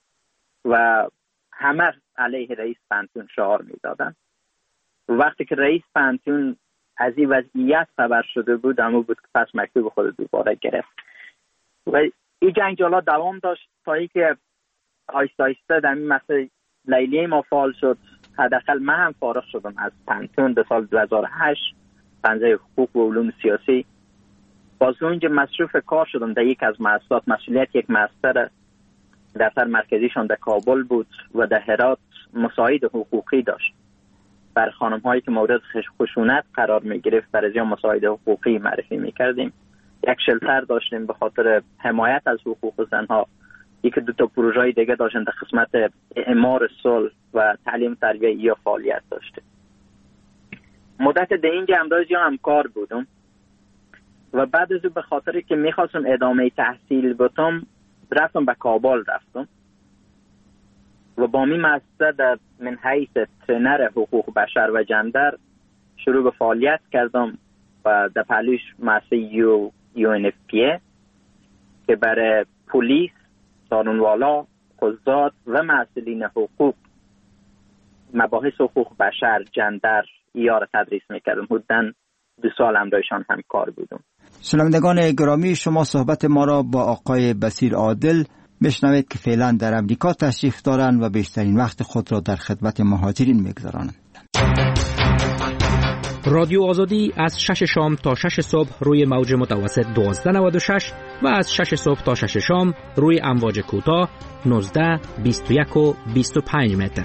و همه علیه رئیس پانتون شعار میدادن. وقتی که رئیس پانتون از این وضعیت خبر شده بود، اما بود که پس مکتوب خود دوباره گرفت و این جنجالا دوام داشت تا اینکه آیسته آیسته در این مسئله لیلی ما فعال شد. حداقل من هم فارغ شدم از پانتون در سال 2008 پنجه حقوق و علوم سیاسی. باز اونجا مصروف کار شدم در یک از مؤسسات. مسئولیت یک مؤسسه دفتر مرکزیشان در کابل بود و در هرات مساعد حقوقی داشت بر خانم هایی که مورد خشونت قرار می گرفت. برای از مساعد حقوقی معرفی می کردیم. یک شلتر داشتیم به خاطر حمایت از حقوق زنها. یک دو تا پروژه دیگه داشتیم در قسمت اعمار صلح و تعلیم تربیه یا فعالیت داشتیم. مدت در اینجا امروزی همکار بودم و بعد از به خاطر که میخواستم ادامه تحصیل بتم رفتم به کابل رفتم و با می مؤسسه در من حیث ترینر حقوق بشر و جندر شروع به فعالیت کردم و در پهلوش مؤسسه UNFPA که برای پلیس، سارونوالا، قضات و مسئولین حقوق مباحث حقوق بشر، جندر را تدریس میکردم. حدوداً 2 سال همراهشان همکار بودم. شنوندگان گرامی، شما صحبت ما را با آقای بصیر عادل بشنوید که فعلا در امریکا تشریف دارند و بیشترین وقت خود را در خدمت مهاجرین میگذرانند. رادیو آزادی از 6 شام تا 6 صبح روی موج متوسط 1296 و از 6 صبح تا 6 شام روی امواج کوتاه 19، 21 و 25 متر.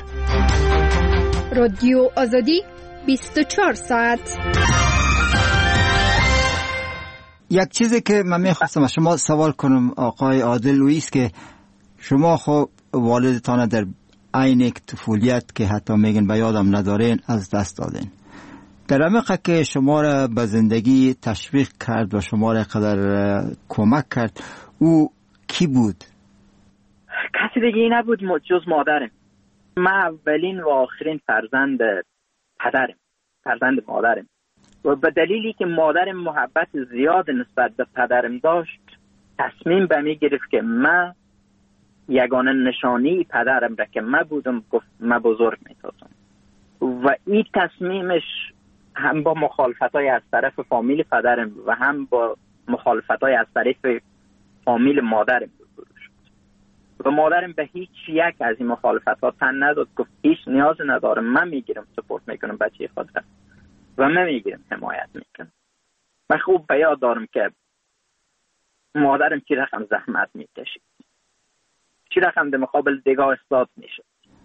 رادیو آزادی 24 ساعت. یک چیزی که من میخواستم از شما سوال کنم آقای عادل لوئیس که شما خب والدتان در عین طفولیت که حتی میگن به یادم ندارین از دست دادین. در عمقه که شما را به زندگی تشویق کرد و شما را قدر کمک کرد، او کی بود؟ کسی دیگه نبود جز مادرم. من اولین و آخرین فرزند مادرم و به دلیلی که مادرم محبت زیاد نسبت به پدرم داشت تصمیم به می گرفت که من یگانه نشانی پدرم را که من بودم گفت من بزرگ می سازم و این تصمیمش هم با مخالفتای از طرف فامیل پدرم و هم با مخالفتای از طرف فامیل مادرم روبرو شد و مادرم به هیچ یک از این مخالفتات تن نداد. گفت هیچ نیاز ندارم، من میگیرم سپورت میکنم بچه خودم و من میگیرم حمایت میکنم. من خوب به یاد دارم که مادرم چی رقم زحمت میکشید، چی رقم در مقابل دیگه استاد میشد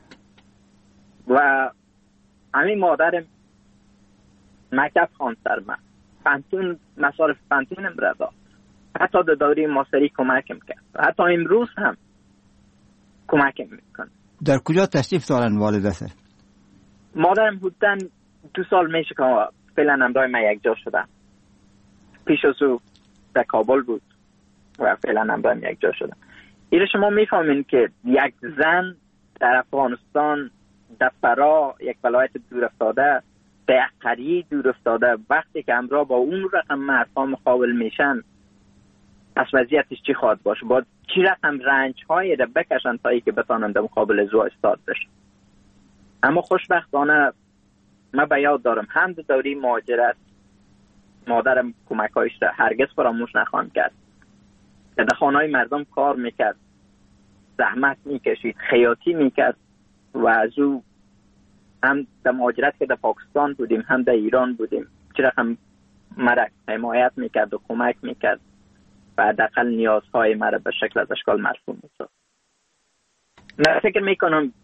و همین مادرم مکتب خواند در من، پانتون مصارف پانتونم را داد، حتی در دوره ماستری کمکم کرد، حتی امروز هم کمکم میکنه. در کجا تشریف دارن والدتر؟ مادرم حدوداً 2 سال میشه که فعلا همراه من یک جا شدم. پیش از او در کابل بود و فعلا همراه من یک جا شدم. ایره شما میفهمین که یک زن در افغانستان، در فرا، یک ولایت دور افتاده، در یک قریه دور افتاده، وقتی که همراه با اون رقم مردها مقابل میشن از وضعیتش چی خواهد باشه؟ با چی رقم رنج هایی را بکشن تا ای که بتانن در مقابل زو استاد بشن. اما خوشبختانه من به یاد دارم هم در دوره مهاجرت مادرم کمکایش را هرگز فراموش نخواهم کرد. در خانه‌های مردم کار میکرد، زحمت میکشید، خیاطی میکرد و از او هم در مهاجرت که در پاکستان بودیم هم در ایران بودیم چرا هم مرا حمایت میکرد و کمک میکرد و حداقل نیازهای مرا به شکل از اشکال مرفوع می‌سازد. من فکر میکنم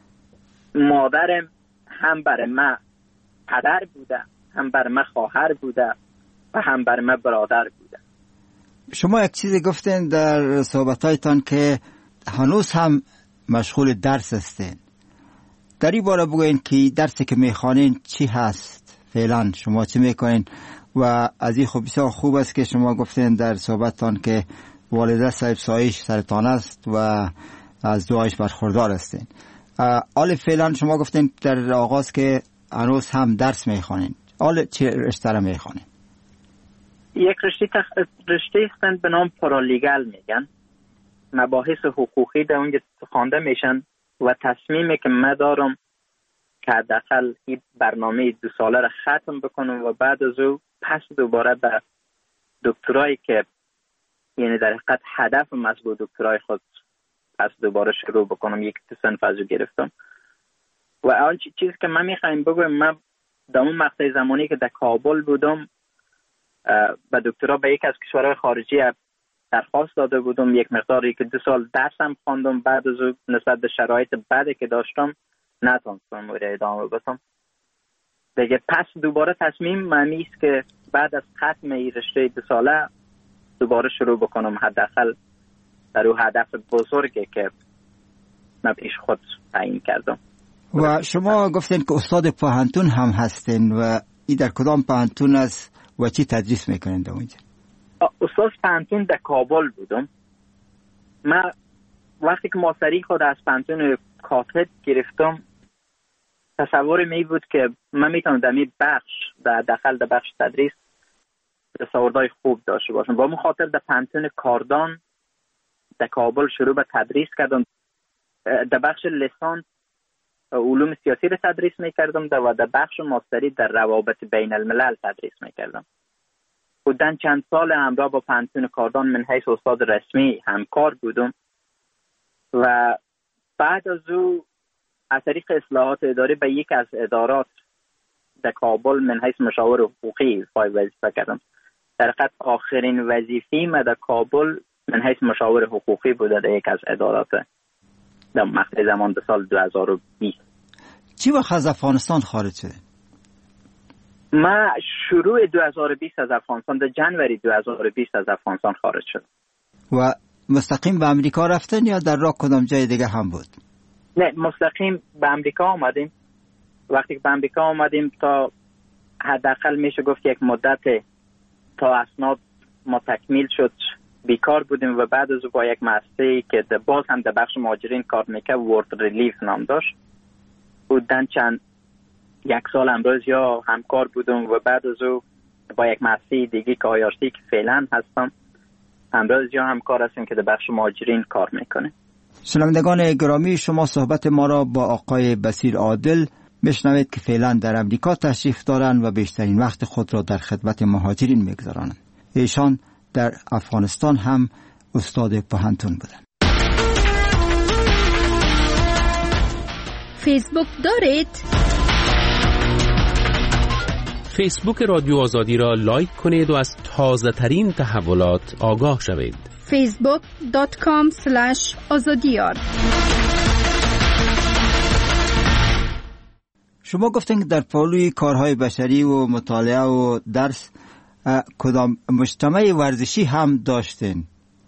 مادرم هم برای من پدر بوده، هم برای من خواهر بوده و هم برای من برادر بوده. شما یک چیزی گفتین در صحبتایتان که هنوز هم مشغول درس هستین. در این باره بگوین که درسی که میخوانین چی هست؟ فعلا شما چی میکنین؟ و از این بسیار خوب است که شما گفتین در صحبتتان که والده صاحب سایش سرطان است و از دعایش برخوردار هستین. حال فعلا شما گفتین در آغاز که هنوز هم درس میخوانین. حال چه رشته را میخوانین؟ یک رشته هستند به نام پارالیگل میگن. مباحث حقوقی در اونجا خوانده میشن و تصمیمی که من دارم که حداقل این برنامه 2 ساله را ختم بکنم و بعد از او پس دوباره به دکترایی که یعنی در حقیقت هدفم از با دکترای خود پس دوباره شروع بکنم. یک صنف از او گرفتم و اول چیزی که من میخوایم بگویم، من در اون مقطع زمانی که در کابل بودم به دکترا به یک از کشورهای خارجی درخواست داده بودم، یک مقداری که 2 سال درسم خواندم. بعد از او نسبت به شرایط بعدی که داشتم نتونستم ادامه بدم دیگه. پس دوباره تصمیم معنی است که بعد از ختم این رشته 2 ساله دوباره شروع بکنم، حداقل در اون هدف بزرگی که من پیش خود تعیین کردم. و شما گفتین که استاد پوهنتون هم هستین و این در کدام پوهنتون است و چی تدریس میکنین در اونجا؟ استاد پوهنتون در کابل بودم. من وقتی که ماستری خود از پوهنتون کاتد گرفتم تصور می بود که من میتونم در این بخش در داخل در بخش تدریس تصوردهای خوب داشته باشم. با مخاطر در پوهنتون کاردان در کابل شروع به تدریس کردم. در بخش لیسانس علوم سیاسی را تدریس میکردم و در بخش ماستری در روابط بین الملل تدریس میکردم. بودن چند سال همراه با پوهنتون کاردان من حیث استاد رسمی همکار بودم و بعد از او از طریق اصلاحات اداری به یک از ادارات در کابل من حیث مشاور حقوقی وظیفه کردم. در حقیقت آخرین وظیفه‌ای من در کابل من حیث مشاور حقوقی بوده در یک از ادارات در مقطع زمان به سال 2020. چی وقت از افغانستان خارج شده؟ من شروع 2020 از افغانستان، در جنوری 2020 از افغانستان خارج شدم. و مستقیم به امریکا رفتن یا در راه کدام جای دیگه هم بود؟ نه، مستقیم به امریکا آمدیم. وقتی که به امریکا آمدیم تا حداقل میشه گفت یک مدت تا اسناد ما تکمیل شد بیکار بودیم و بعد از با یک مؤسسه‌ای که باز هم در بخش مهاجرین کار میکرد، ورد ریلیف نام داشت، بودن چند 1 سال امروز یا همکار بودم و بعد از او با یک مؤسسه دیگه که آیارسی که فعلا هستم امروز یا همکار هستیم که در بخش مهاجرین کار میکنه. شنوندگان گرامی، شما صحبت ما را با آقای بصیر عادل بشنوید که فعلا در امریکا تشریف دارند و بیشترین وقت خود را در خدمت مهاجرین میگذرانند. ایشان در افغانستان هم استاد پوهنتون بودند. فیسبوک دارید؟ فیسبوک رادیو آزادی را لایک کنید و از تازه ترین تحولات آگاه شوید. facebook.com/azadiyar. شما گفتین که در پالوی کارهای بشری و مطالعه و درس کدام مجتمع ورزشی هم داشتین؟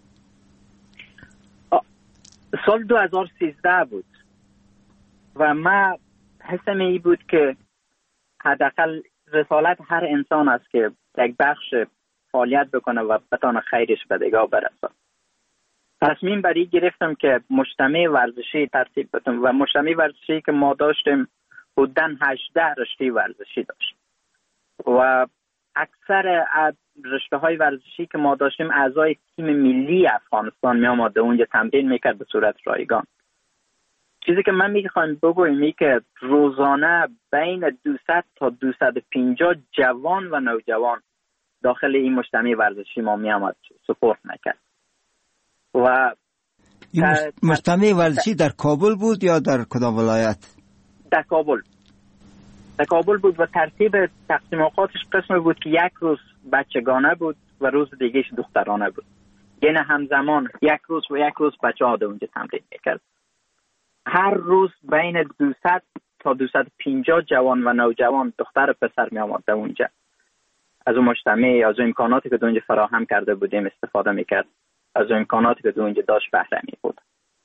سال 2013 بود و من حسم ای بود که حداقل رسالت هر انسان است که یک بخش فعالیت بکنه و بتونه خیرش به دیگاه برسه. تصمیم بر این گرفتم که مجتمع ورزشی ترتیب بدم و مجتمع ورزشی که ما داشتیم بودن 18 رشته ورزشی داشت و اکثر رشته های ورزشی که ما داشتیم اعضای تیم ملی افغانستان می آمده اونجا تمرین میکرد به صورت رایگان. چیزی که من میخوایم بگویم این که روزانه بین 200 تا 250 جوان و نوجوان داخل این مجتمع ورزشی ما می آمد سپورت میکرد. و مجتمع ورزشی در کابل بود یا در کدام ولایت؟ در کابل بود و ترتیب تقسیم اوقاتش قسم بود که یک روز بچگانه بود و روز دیگهش دخترانه بود. یعنی همزمان یک روز بچه ها اونجا تمرین میکرد. هر روز بین 200 تا 250 جوان و نوجوان دختر و پسر می آمد اونجا. از اون مجتمع، از اون امکاناتی که اونجا فراهم کرده بودیم استفاده میکرد، از اون امکاناتی که اونجا داشت بهره می بود.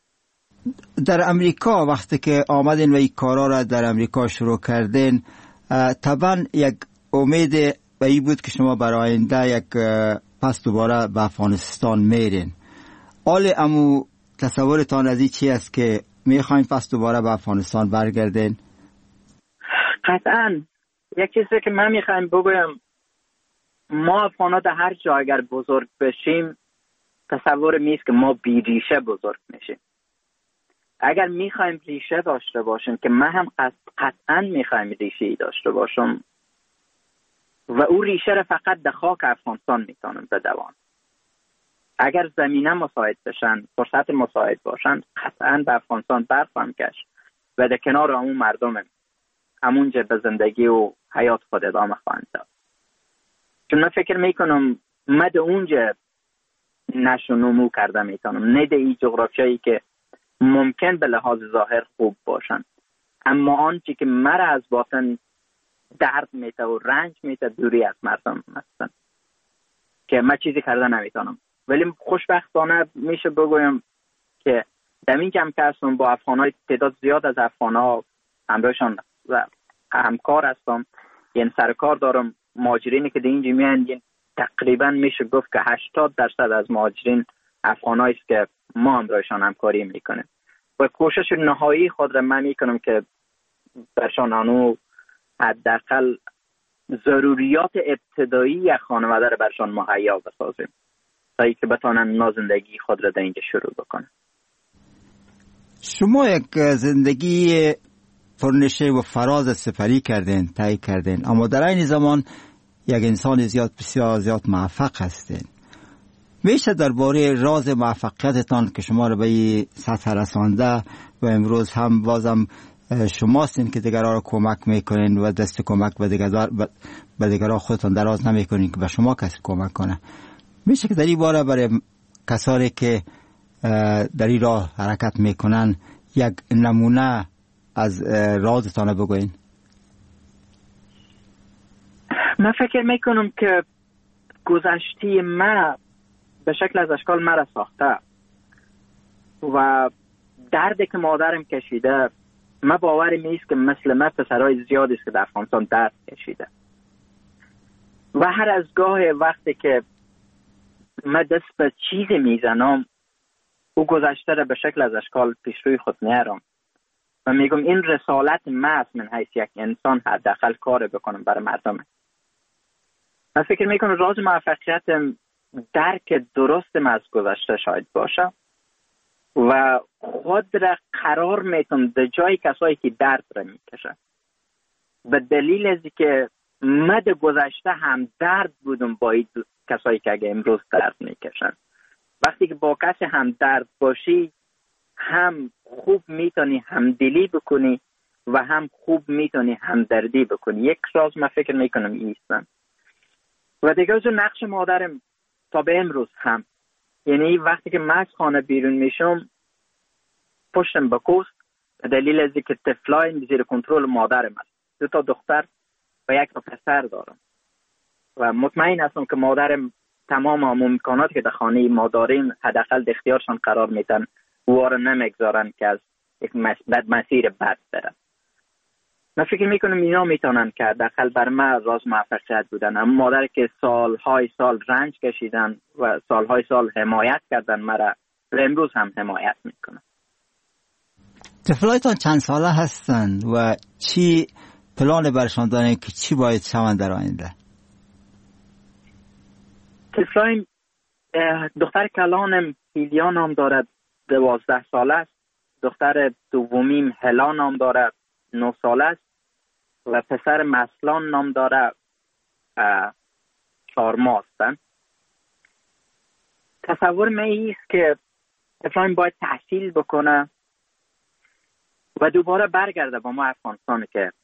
در امریکا وقتی که آمدین و این کارا را در امریکا شروع کردین، طبعا یک امید به این بود که شما برای آینده یک پس دوباره به افغانستان میرین. حال امو تصورتان از این چی است که میخواین پس دوباره به افغانستان برگردین؟ قطعا یک چیزی که من میخوایم بگویم، ما افغانا در هر جا اگر بزرگ بشیم تصور میست که ما بی ریشه بزرگ میشیم. اگر میخوایم ریشه داشته باشیم، که من هم قطعا میخوایم ریشه داشته باشم و او ریشه را فقط در خاک افغانستان میتونم بدوام. اگر زمینه مساعد بشن، فرصت مساعد باشن، قطعا به افغانستان برخواهم گشت و در کنار همون مردم همونجا به زندگی و حیات خود ادامه خواهم داد. چون من فکر میکنم من در اونجا نشو نمو کرده میتونم، نه در این جغرافیایی که ممکن به لحاظ ظاهر خوب باشن، اما آنچه که مرا از باطن درد میته و رنج میته دوری از مردم هستن که من چیزی کرده نمیتونم. ولی خوشبختانه میشه بگویم که در این جمع که هستم با افغانای تعداد زیاد از افغانا همراهشان و همکار هستم، یعنی سرکار دارم. مهاجرینی که در اینجا میان تقریبا میشه گفت که 80% از مهاجرین افغانایی است که ما همراهشان همکاری میکنیم و کوشش نهایی خود را من میکنم که برشان آنو حداقل ضروریات ابتدایی یک خانواده را برشان مهیا بسازیم تا اینکه بتونن نازندگی خود را در اینجا شروع بکنن. شما یک زندگی پرنشه و فراز سپری کردین، طی کردین، اما در این زمان یک انسان بسیار زیاد موفق هستین. میشه درباره راز موفقیتتان که شما را به این سطح رسانده و امروز هم بازم شماستین که دیگران را کمک میکنین و دست کمک به دیگران خودتان دراز نمیکنین که به شما کسی کمک کنه، میشه که در این باره برای کسانی که در این راه حرکت میکنن یک نمونه از رازتان بگوین؟ من فکر میکنم که گذشته ما به شکل از اشکال مرا ساخته و دردی که مادرم کشیده، من باورم نیست که مثل من پسرهای زیادی است که در افغانستان درد کشیده و هر از گاه وقتی که من دست به چیزی میزنم او گذشته را به شکل از اشکال پیش روی خود میارم و میگم این رسالت من است، من حیث یک انسان حداقل کار بکنم برای مردم. من فکر میکنم راز موفقیتم درک درستم از گذشته شاید باشه و خود را قرار میتونم در جای کسایی که درد را میکشن، به دلیل از که من در گذشته هم درد بودم با این کسایی که اگه امروز درد میکشن. وقتی که با کسی هم درد باشی هم خوب میتونی همدلی بکنی و هم خوب میتونی همدردی بکنی. یک راز من فکر میکنم ایستم و دیگه از نقش مادرم تا به امروز هم، یعنی وقتی که من از خانه بیرون میشم پشتم به کوست به دلیل از که طفلای زیر کنترل مادرم است. 2 تا دختر و 1 تا پسر دارم و مطمئن هستم که مادرم تمام امکاناتی که در خانه ما داریم حداقل در اختیارشان قرار میدن و او را نمیگذارن که از یک مسیر بد بره. من فکر میکنم اینا میتونن که حداقل بر من راز موفقیت بودن. اما مادر که سالهای سال رنج کشیدن و سالهای سال حمایت کردن مرا و امروز هم حمایت میکنن. طفلایتان چند ساله هستند و چی پلان برشان دارین که چی باید شوند در آینده؟ طفلایم دختر کلانم هیلیا نام دارد 12 ساله است، دختر دومیم هلا نام دارد 9 ساله است و پسر مسلان نام دارد 4 ماه هستند. تصور من ایست که طفلایم باید تحصیل بکنه و دوباره برگرده با ما افغانستان که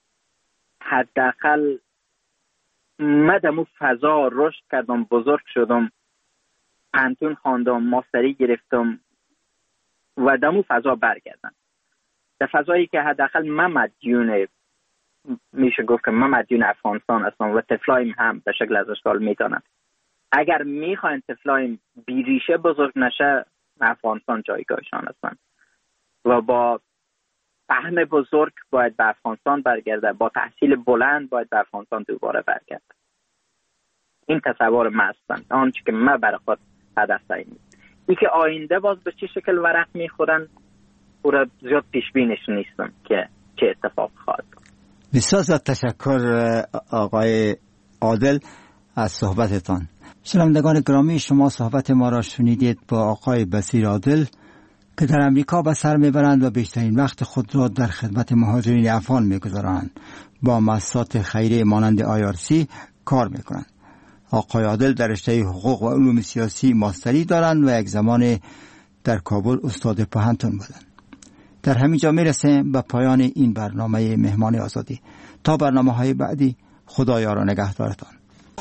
حداقل من در فضا رشد کردم، بزرگ شدم پانتون خواندم، ماستری گرفتم و دمو فضا برگردم. در فضایی که حداقل من مدیون، میشه گفت که من مدیون افغانستان هستم و طفلایم هم به شکل از اشکال میتونن. اگر میخواین طفلایم بیریشه بزرگ نشه، افغانستان جایگاهشان هستن و با فهم بزرگ باید به افغانستان برگرده، با تحصیل بلند باید به افغانستان دوباره برگرده. این تصور من هستن، آنچه که من برای خود هدف تعیین. این که آینده باز به چه شکل ورق میخورن او را زیاد پیش بینش نیستم که چه اتفاق خواهد. بسیار زیاد تشکر آقای عادل از صحبتتان. شنوندگان گرامی، شما صحبت ما را شنیدید با آقای بصیر عادل که در امریکا به سر میبرند و بیشترین وقت خود را در خدمت مهاجرین افغان میگذارند. با مؤسسات خیریه مانند IRC کار میکنند. آقای عادل در رشته حقوق و علوم سیاسی ماستری دارند و یک زمان در کابل استاد پوهنتون بودند. در همین جا میرسیم به پایان این برنامه مهمان آزادی. تا برنامه‌های بعدی، خدایا نگهدارتان.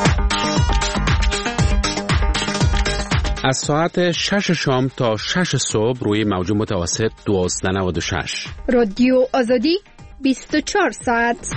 از ساعت 6 شام تا 6 صبح روی موج متوسط 1296 رادیو آزادی 24 ساعت.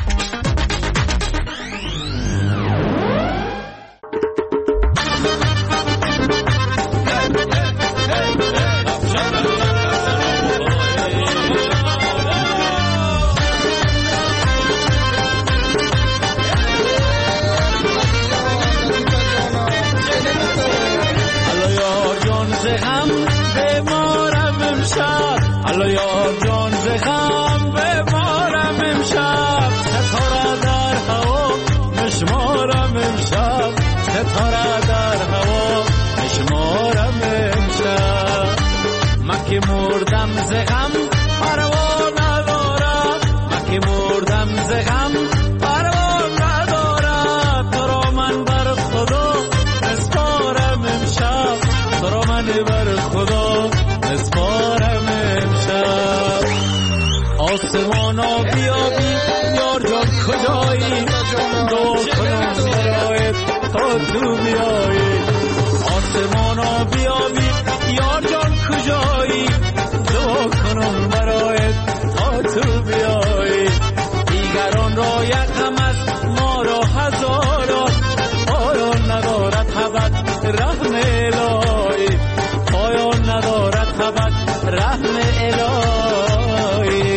مردم ز غم پروا ندارم، من که مردم ز غم پروا ندارم. تو را من بر خدا نسپارم امشب، تو را من بر خدا نسپارم امشب. آسمانا بیابی یار جان کجایی، دعا کنم برایت تا تو بیایی. آسمانا بیابی یار جان کجایی، دعا کنم برایت تا تو بیایی. دیگران را یکم از ما را هزاران، پایان ندارد ابد رحم الهی، پایان ندارد ابد رحم الهی.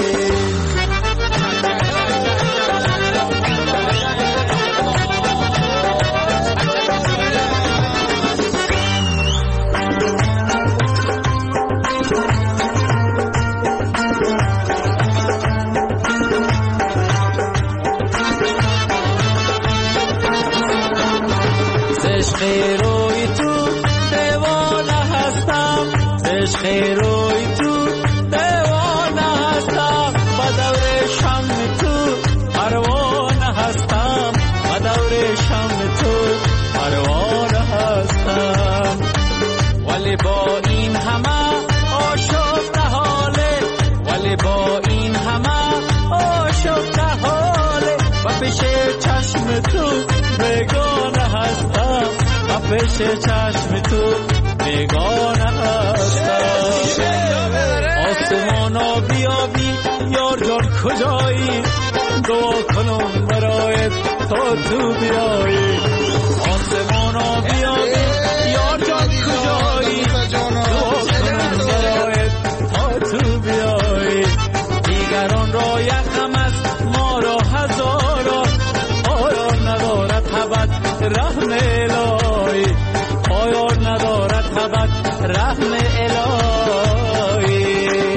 روی تو دیوانه هستم، عشق روی تو دیوانه هستم. با دور شم تو پروانه هستم، با دور شم تو پروانه هستم. ولی با این همه آشفته حاله، ولی با این همه آشفته حاله. و پیش چشم تو بیگانه هستم، پیش چشم تو بیگانه هستم. آسمانا بیابی یار جان کجایی، دعا کنم برایت تا تو بیایی. آسمانا بیابی یار جان کجایی، دعا کنم برایت تا تو بیایی. دیگران را یکم از ما را هزاران، پایان ندارد ابد رحم الهی، پایان ندارد ابد رحم الهی.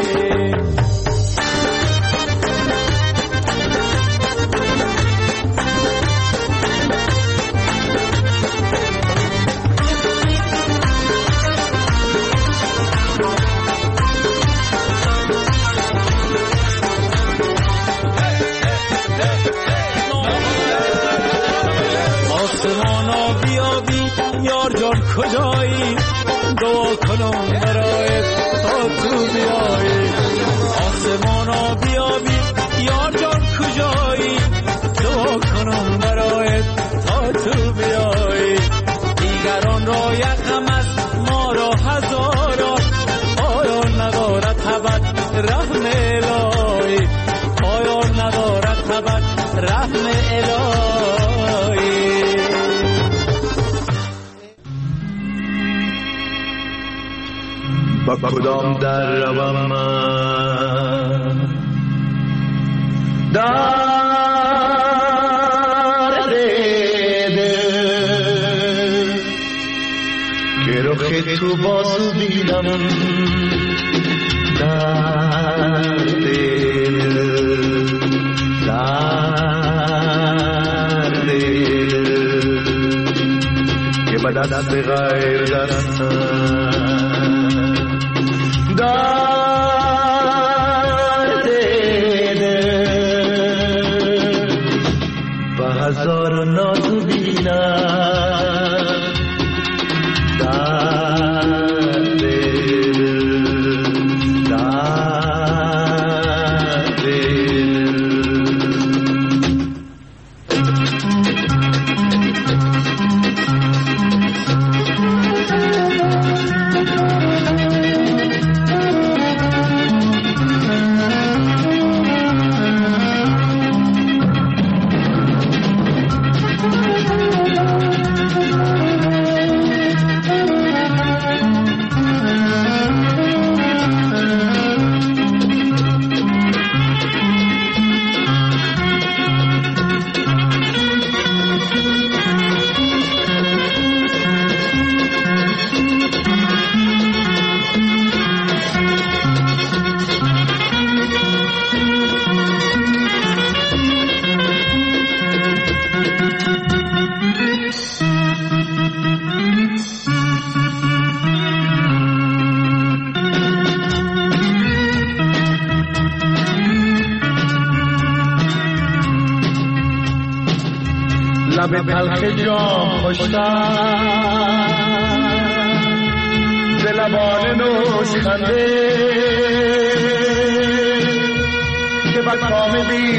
آسمانا بیابی یار جان کجایی، دعا کنم برایت تا تو بیایی. آسمانا بیابی یار جان کجایی، دعا کنم برایت تا تو بیایی. دیگران را یکم از با کدام در روم من درد دل که رخ تو باز بینم درد که به دست غیر دستم درد دل به هزار ناز بینم درد دل لب تلخ جام خوشتر ز لبان نوش خنده که بر کام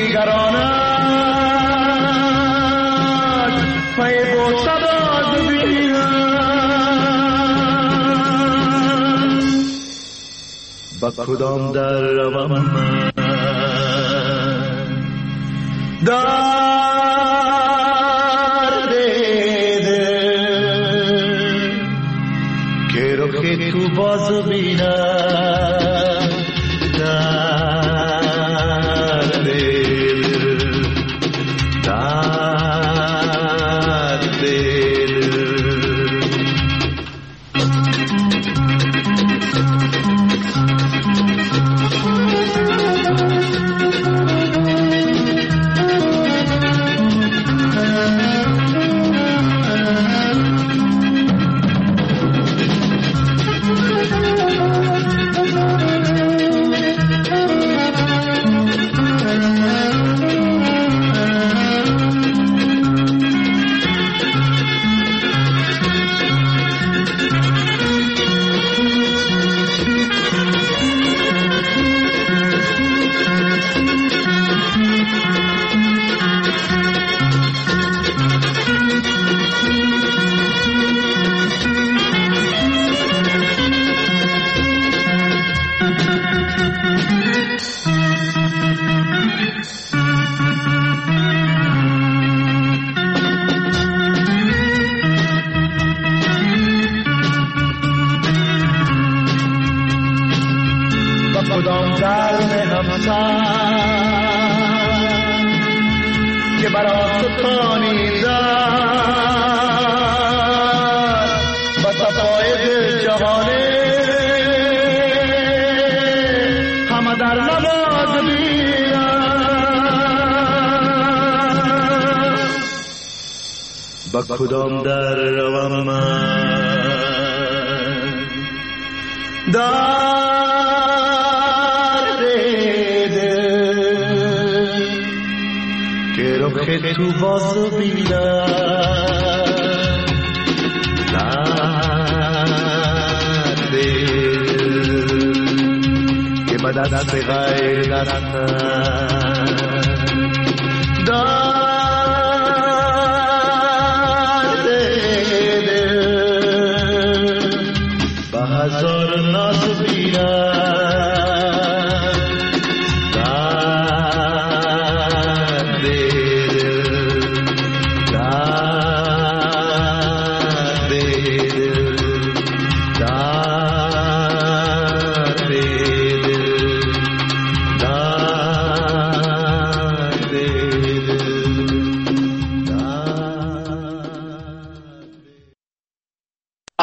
دیگرانت پی بود صداز بینم با کدام در روم من تو باز بینم درد کدام درد همسر که برات تانیدن و صفای دل جهانه همه در نماز بینم با کدام در روم من که تو باز بینم درد که به دست غیر دستم درد به هزار ناز بینم da